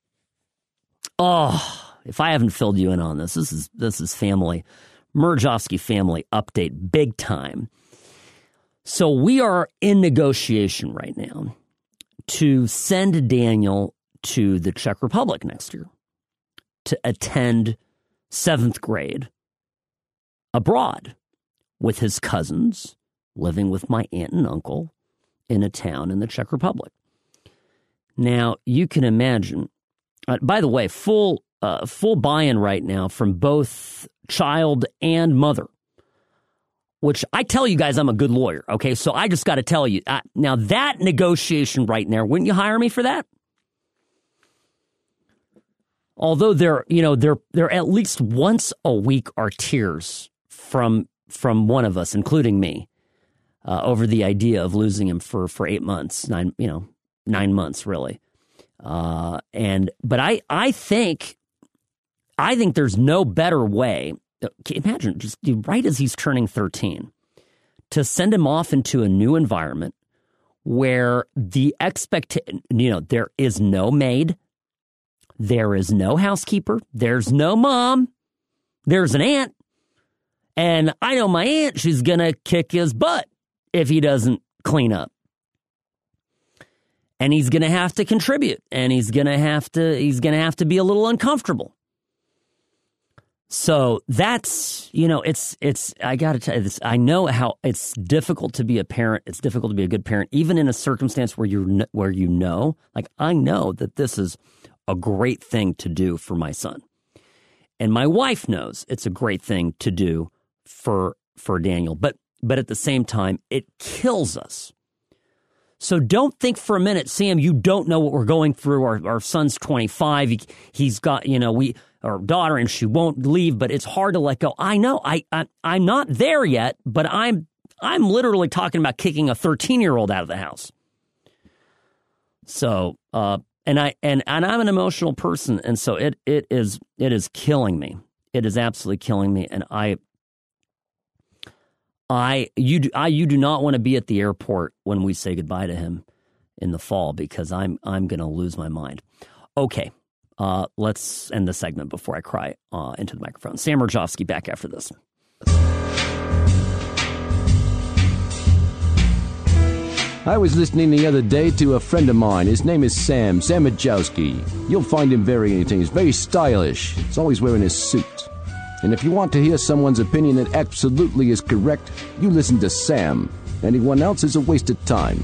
Oh, if I haven't filled you in on this, this is this is family, Merjovsky family update, big time. So we are in negotiation right now to send Daniel to the Czech Republic next year to attend seventh grade abroad with his cousins, living with my aunt and uncle in a town in the Czech Republic. Now, you can imagine, uh, by the way, full uh, full buy-in right now from both child and mother, which I tell you guys I'm a good lawyer, okay? So I just got to tell you, uh, now that negotiation right now, wouldn't you hire me for that? Although there, you know, there there at least once a week are tears from from one of us, including me, uh, over the idea of losing him for, for eight months, nine, you know, nine months really. Uh, and but I I think I think there's no better way. Imagine just right as he's turning thirteen, to send him off into a new environment where the expectation, you know, there is no maid, there is no housekeeper, there's no mom, there's an aunt. And I know my aunt, she's going to kick his butt if he doesn't clean up. And he's going to have to contribute. And he's going to have to, he's going to have to be a little uncomfortable. So that's, you know, it's, it's, I got to tell you this. I know how it's difficult to be a parent. It's difficult to be a good parent, even in a circumstance where you're, where you know, like I know that this is a great thing to do for my son. And my wife knows it's a great thing to do for for Daniel, but but at the same time, it kills us. So don't think for a minute, Sam, you don't know what we're going through. Our our son's twenty-five. He, he's got, you know, we our daughter, and she won't leave, but it's hard to let go. I know. I, I I'm not there yet, but I'm I'm literally talking about kicking a thirteen-year-old out of the house. So, uh, and I and and I'm an emotional person, and so it it is it is killing me. It is absolutely killing me, and I, I, you, do, I, you do not want to be at the airport when we say goodbye to him in the fall, because I'm, I'm going to lose my mind. Okay, uh, let's end the segment before I cry uh, into the microphone. Sam Mirejovsky back after this. I was listening the other day to a friend of mine. His name is Sam, Sam Mirejovsky. You'll find him very entertaining. He's very stylish. He's always wearing his suit. And if you want to hear someone's opinion that absolutely is correct, you listen to Sam. Anyone else is a waste of time.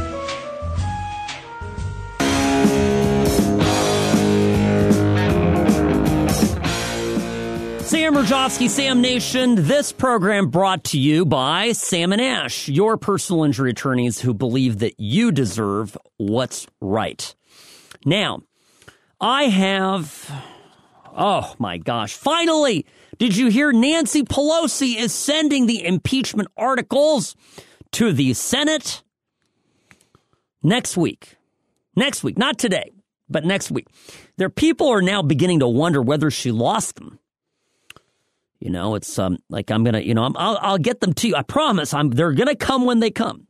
Sam Mirejovsky, Sam Nation. This program brought to you by Sam and Ash, your personal injury attorneys who believe that you deserve what's right. Now, I have, oh my gosh, finally, did you hear Nancy Pelosi is sending the impeachment articles to the Senate next week? Next week, not today, but next week. Their people are now beginning to wonder whether she lost them. You know, it's um like I'm gonna, you know, I'm, I'll I'll get them to you. I promise. I'm they're gonna come when they come.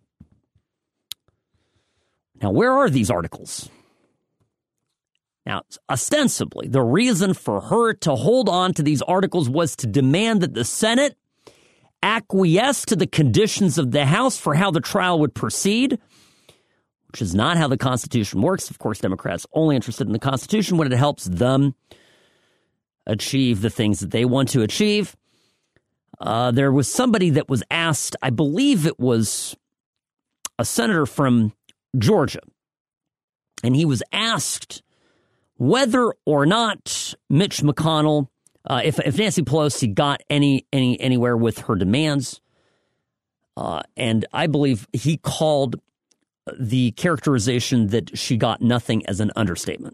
Now, where are these articles? Now, ostensibly, the reason for her to hold on to these articles was to demand that the Senate acquiesce to the conditions of the House for how the trial would proceed, which is not how the Constitution works. Of course, Democrats only interested in the Constitution when it helps them achieve the things that they want to achieve. Uh, there was somebody that was asked, I believe it was a senator from Georgia, and he was asked whether or not Mitch McConnell, uh, if, if Nancy Pelosi got any any anywhere with her demands, uh, and I believe he called the characterization that she got nothing as an understatement.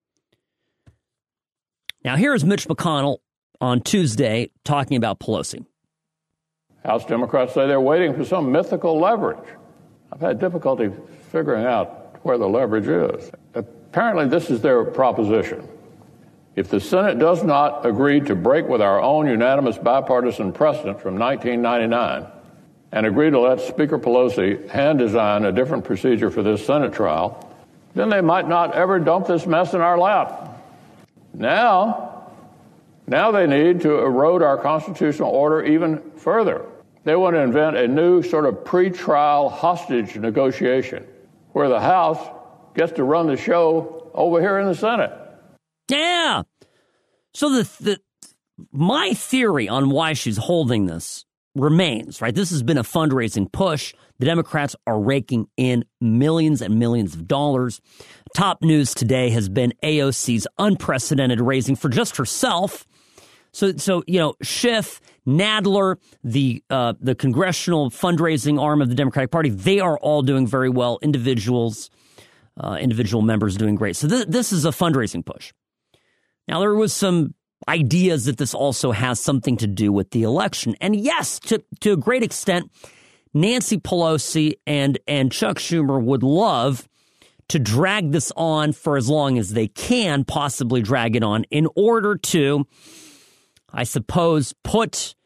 Now, here is Mitch McConnell on Tuesday talking about Pelosi. House Democrats say they're waiting for some mythical leverage. I've had difficulty figuring out where the leverage is. Apparently, this is their proposition. If the Senate does not agree to break with our own unanimous bipartisan precedent from nineteen ninety-nine and agree to let Speaker Pelosi hand design a different procedure for this Senate trial, then they might not ever dump this mess in our lap. Now, now they need to erode our constitutional order even further. They want to invent a new sort of pre-trial hostage negotiation where the House gets to run the show over here in the Senate. Yeah. So the, the my theory on why she's holding this remains, right? This has been a fundraising push. The Democrats are raking in millions and millions of dollars. Top news today has been A O C's unprecedented raising for just herself. So, so you know, Schiff, Nadler, the uh, the congressional fundraising arm of the Democratic Party, they are all doing very well. Individuals, uh, individual members doing great. So th- this is a fundraising push. Now, there was some ideas that this also has something to do with the election. And yes, to, to a great extent, Nancy Pelosi and, and Chuck Schumer would love to drag this on for as long as they can, possibly drag it on in order to, I suppose, put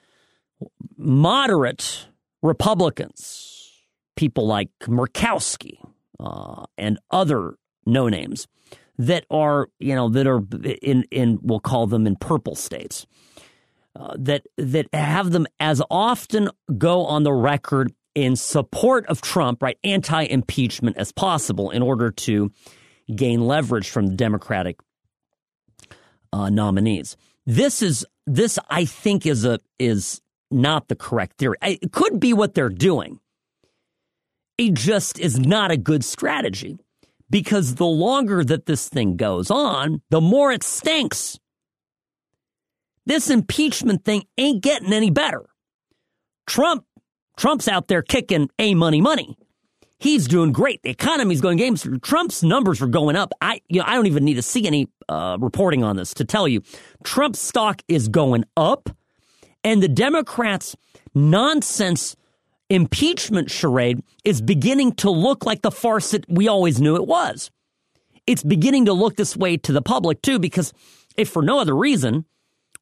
moderate Republicans, people like Murkowski uh, and other no-names that are, you know, that are in, in we'll call them in purple states, uh, that that have them as often go on the record in support of Trump, right, anti-impeachment as possible in order to gain leverage from the Democratic uh, nominees. This is this, I think, is a is not the correct theory. It could be what they're doing. It just is not a good strategy because the longer that this thing goes on, the more it stinks. This impeachment thing ain't getting any better. Trump Trump's out there kicking a money money. He's doing great. The economy's going games. Trump's numbers are going up. I you know I don't even need to see any uh, reporting on this to tell you. Trump's stock is going up, and the Democrats' nonsense impeachment charade is beginning to look like the farce that we always knew it was. It's beginning to look this way to the public, too, because if for no other reason,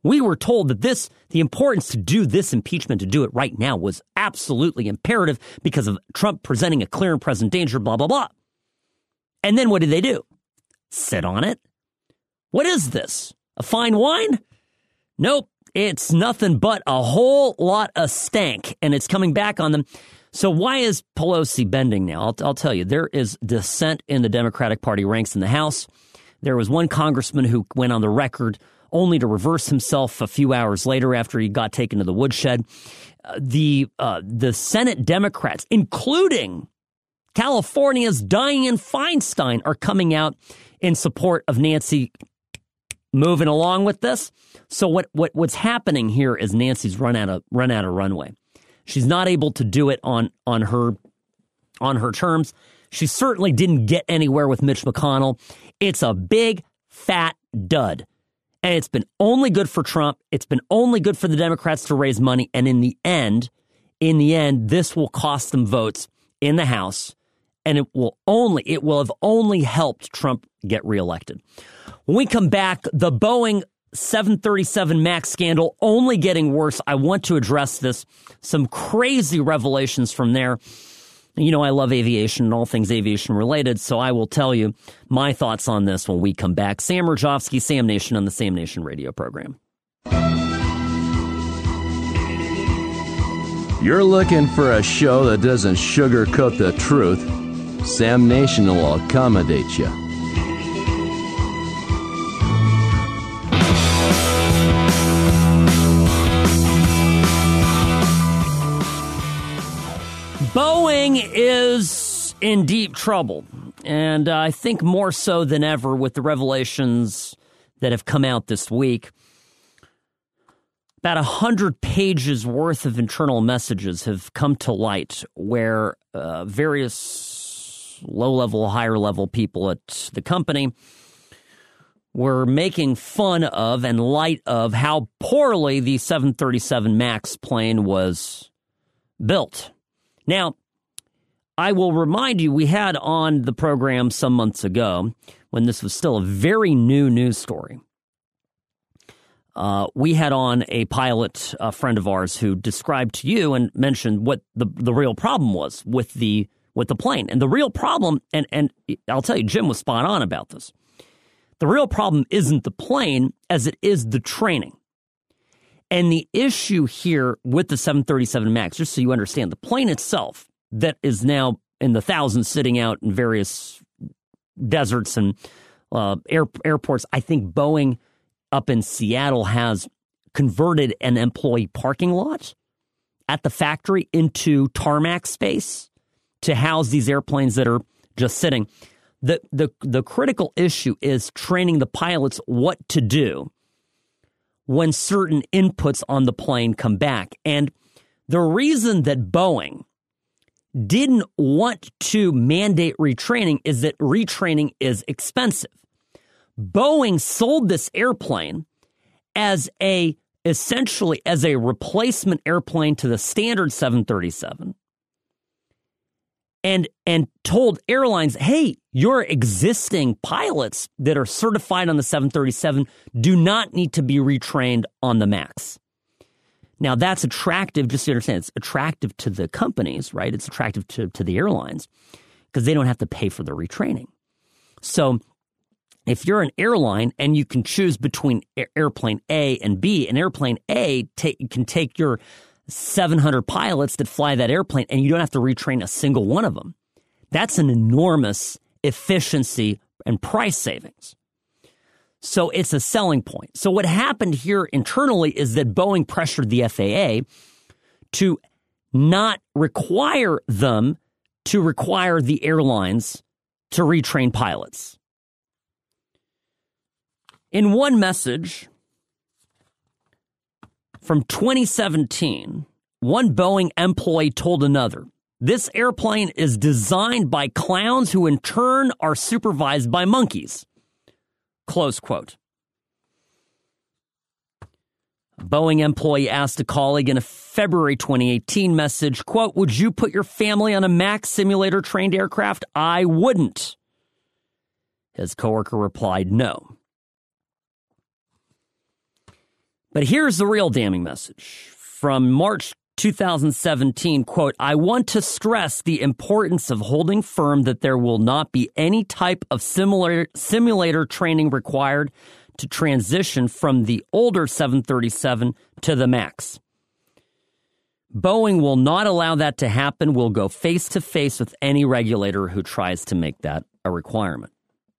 We were told that this, the importance to do this impeachment, to do it right now, was absolutely imperative because of Trump presenting a clear and present danger, blah, blah, blah. And then what did they do? Sit on it? What is this? A fine wine? Nope. It's nothing but a whole lot of stank, and it's coming back on them. So why is Pelosi bending now? I'll, I'll tell you, there is dissent in the Democratic Party ranks in the House. There was one congressman who went on the record only to reverse himself a few hours later after he got taken to the woodshed. Uh, the uh, the Senate Democrats, including California's Dianne Feinstein, are coming out in support of Nancy moving along with this. So what, what what's happening here is Nancy's run out of run out of runway. She's not able to do it on on her on her terms. She certainly didn't get anywhere with Mitch McConnell. It's a big fat dud. And it's been only good for Trump. It's been only good for the Democrats to raise money. And in the end, in the end, this will cost them votes in the House. And it will only, it will have only helped Trump get reelected. When we come back, the Boeing seven thirty-seven MAX scandal only getting worse. I want to address this. Some crazy revelations from there. You know, I love aviation and all things aviation related, so I will tell you my thoughts on this when we come back. Sam Rajovsky, Sam Nation on the Sam Nation radio program. You're looking for a show that doesn't sugarcoat the truth. Sam Nation will accommodate you. Boeing is in deep trouble, and uh, I think more so than ever with the revelations that have come out this week. About one hundred pages worth of internal messages have come to light where uh, various low-level, higher-level people at the company were making fun of and light of how poorly the seven thirty-seven MAX plane was built. Now, I will remind you, we had on the program some months ago, when this was still a very new news story, uh, we had on a pilot, a friend of ours, who described to you and mentioned what the, the real problem was with the with the plane. And the real problem, and, and I'll tell you, Jim was spot on about this, the real problem isn't the plane as it is the training. And the issue here with the seven thirty-seven MAX, just so you understand, the plane itself that is now in the thousands sitting out in various deserts and uh, air, airports, I think Boeing up in Seattle has converted an employee parking lot at the factory into tarmac space to house these airplanes that are just sitting. The, the, the critical issue is training the pilots what to do when certain inputs on the plane come back. And the reason that Boeing didn't want to mandate retraining is that retraining is expensive. Boeing sold this airplane as a, essentially as a replacement airplane to the standard seven thirty-seven. And, and told airlines, hey, your existing pilots that are certified on the seven thirty-seven do not need to be retrained on the MAX. Now, that's attractive, just to understand, it's attractive to the companies, right? It's attractive to, to the airlines because they don't have to pay for the retraining. So if you're an airline and you can choose between air- airplane A and B, and airplane A ta- can take your seven hundred pilots that fly that airplane, and you don't have to retrain a single one of them. That's an enormous efficiency and price savings. So it's a selling point. So what happened here internally is that Boeing pressured the F A A to not require them to require the airlines to retrain pilots. In one message from twenty seventeen, one Boeing employee told another, "This airplane is designed by clowns who in turn are supervised by monkeys." Close quote. A Boeing employee asked a colleague in a February twenty eighteen message, quote, "Would you put your family on a MAX simulator trained aircraft?" "I wouldn't." His coworker replied, "No." But here's the real damning message from March two thousand seventeen, quote, I want to stress the importance of holding firm that there will not be any type of similar simulator training required to transition from the older seven thirty-seven to the MAX. Boeing will not allow that to happen. We'll go face to face with any regulator who tries to make that a requirement.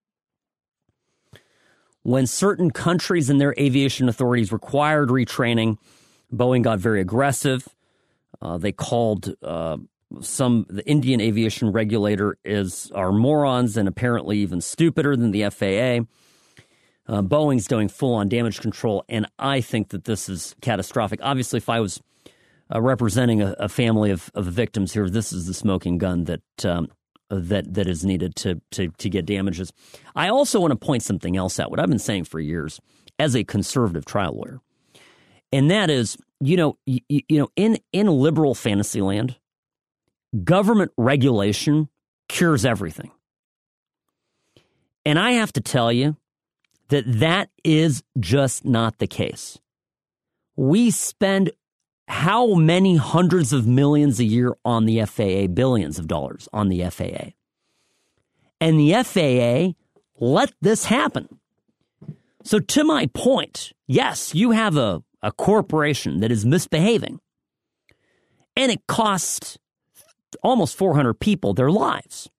When certain countries and their aviation authorities required retraining, Boeing got very aggressive. Uh, they called uh, some, the Indian aviation regulator is are morons and apparently even stupider than the F A A. Uh, Boeing's doing full-on damage control, and I think that this is catastrophic. Obviously, if I was uh, representing a, a family of, of victims here, this is the smoking gun that um, that that is needed to, to to get damages. I also want to point something else out, what I've been saying for years as a conservative trial lawyer, and that is, you know, you, you know, in in liberal fantasy land, government regulation cures everything, and I have to tell you that that is just not the case. We spend how many hundreds of millions a year on the F A A, billions of dollars on the F A A. And the F A A let this happen. So to my point, yes, you have a, a corporation that is misbehaving, and it cost almost four hundred people their lives.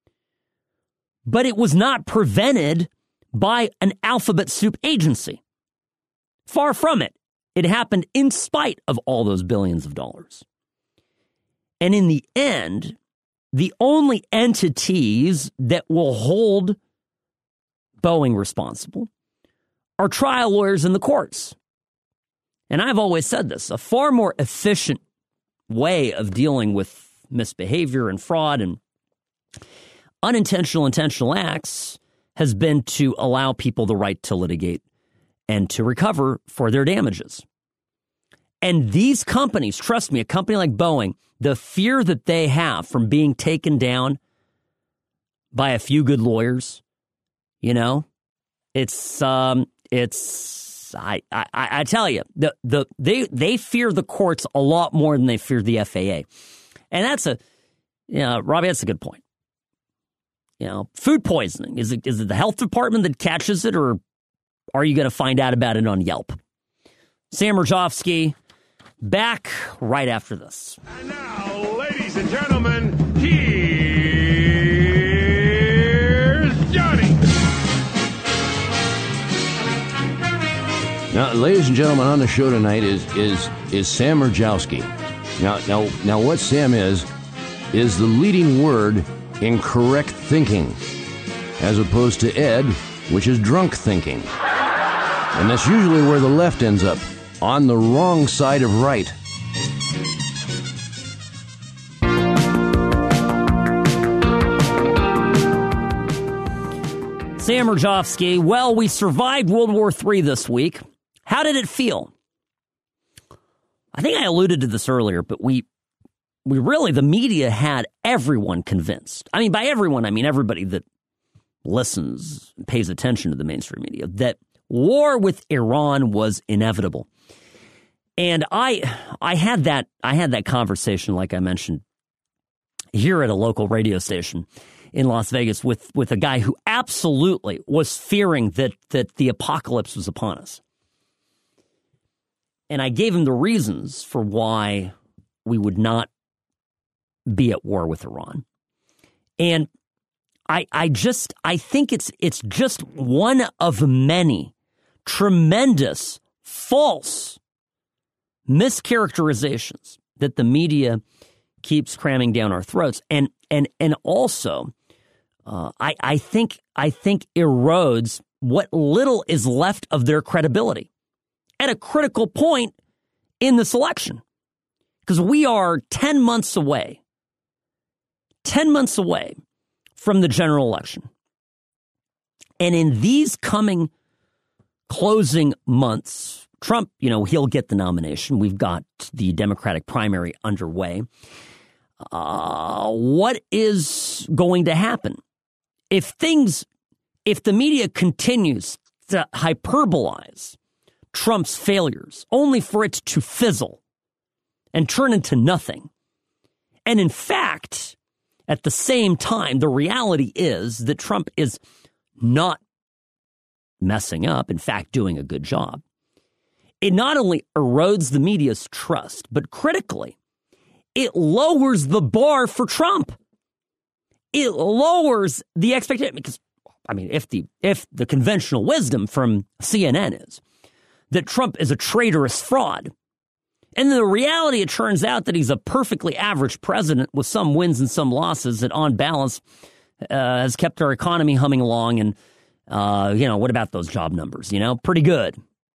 But it was not prevented by an alphabet soup agency. Far from it. It happened in spite of all those billions of dollars. And in the end, the only entities that will hold Boeing responsible are trial lawyers in the courts. And I've always said this, a far more efficient way of dealing with misbehavior and fraud and unintentional intentional acts has been to allow people the right to litigate and to recover for their damages. And these companies, trust me, a company like Boeing, the fear that they have from being taken down by a few good lawyers, you know, it's, um, it's, I, I, I tell you, the, the, they, they fear the courts a lot more than they fear the F A A. And that's a, you know, Robbie, that's a good point. You know, food poisoning, is it, is it the health department that catches it, or are you going to find out about it on Yelp? Sam Rajovsky, back right after this. And now, ladies and gentlemen, here's Johnny. Now, ladies and gentlemen, on the show tonight is is is Sam Rajowski. Now, now, now, what Sam is is the leading word in correct thinking, as opposed to Ed, which is drunk thinking. And that's usually where the left ends up, on the wrong side of right. Sam Rajovsky, well, we survived World War Three this week. How did it feel? I think I alluded to this earlier, but we we really, the media had everyone convinced. I mean, by everyone, I mean everybody that listens, pays attention to the mainstream media, that war with Iran was inevitable. And I I had that I had that conversation, like I mentioned, here at a local radio station in Las Vegas with, with a guy who absolutely was fearing that that the apocalypse was upon us. And I gave him the reasons for why we would not be at war with Iran. And I I just I think it's it's just one of many tremendous false mischaracterizations that the media keeps cramming down our throats, and and and also uh, I I think I think erodes what little is left of their credibility at a critical point in this election, because we are ten months away. ten months away from the general election. And in these coming closing months, Trump, you know, he'll get the nomination. We've got the Democratic primary underway. Uh, what is going to happen? If things, if the media continues to hyperbolize Trump's failures, only for it to fizzle and turn into nothing. And in fact, at the same time, the reality is that Trump is not messing up, in fact, doing a good job. It not only erodes the media's trust, but critically, it lowers the bar for Trump. It lowers the expectation because, I mean, if the if the conventional wisdom from C N N is that Trump is a traitorous fraud, and the reality, it turns out that he's a perfectly average president with some wins and some losses that, on balance, uh, has kept our economy humming along. And, uh, you know, what about those job numbers? You know, pretty good.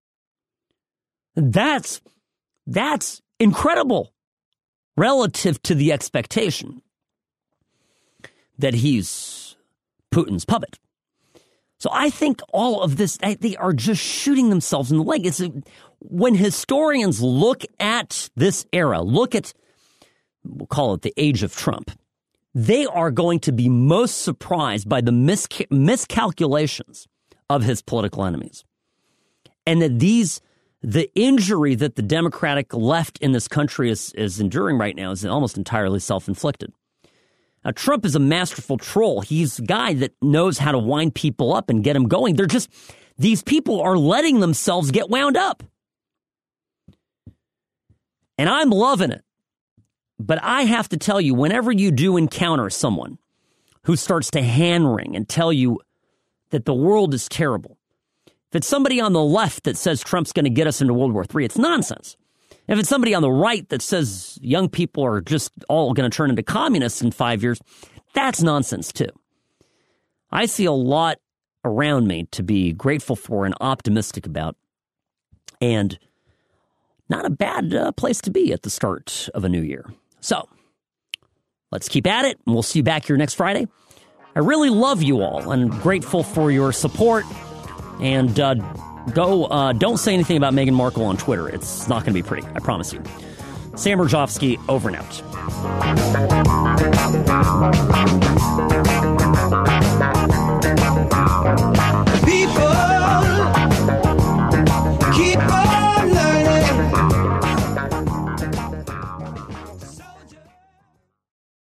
That's that's incredible relative to the expectation that he's Putin's puppet. So I think all of this, they are just shooting themselves in the leg. It's when historians look at this era, look at, we'll call it the age of Trump, they are going to be most surprised by the misca- miscalculations of his political enemies. And that these, the injury that the Democratic left in this country is, is enduring right now is almost entirely self-inflicted. Now, Trump is a masterful troll. He's a guy that knows how to wind people up and get them going. They're just, these people are letting themselves get wound up. And I'm loving it. But I have to tell you, whenever you do encounter someone who starts to hand-wring and tell you that the world is terrible, if it's somebody on the left that says Trump's going to get us into World War Three, it's nonsense. If it's somebody on the right that says young people are just all going to turn into communists in five years, that's nonsense too. I see a lot around me to be grateful for and optimistic about, and not a bad uh, place to be at the start of a new year. So let's keep at it, and we'll see you back here next Friday. I really love you all, and I'm grateful for your support, and uh, Go, uh, don't say anything about Meghan Markle on Twitter. It's not going to be pretty, I promise you. Sam Rajovsky, over and out.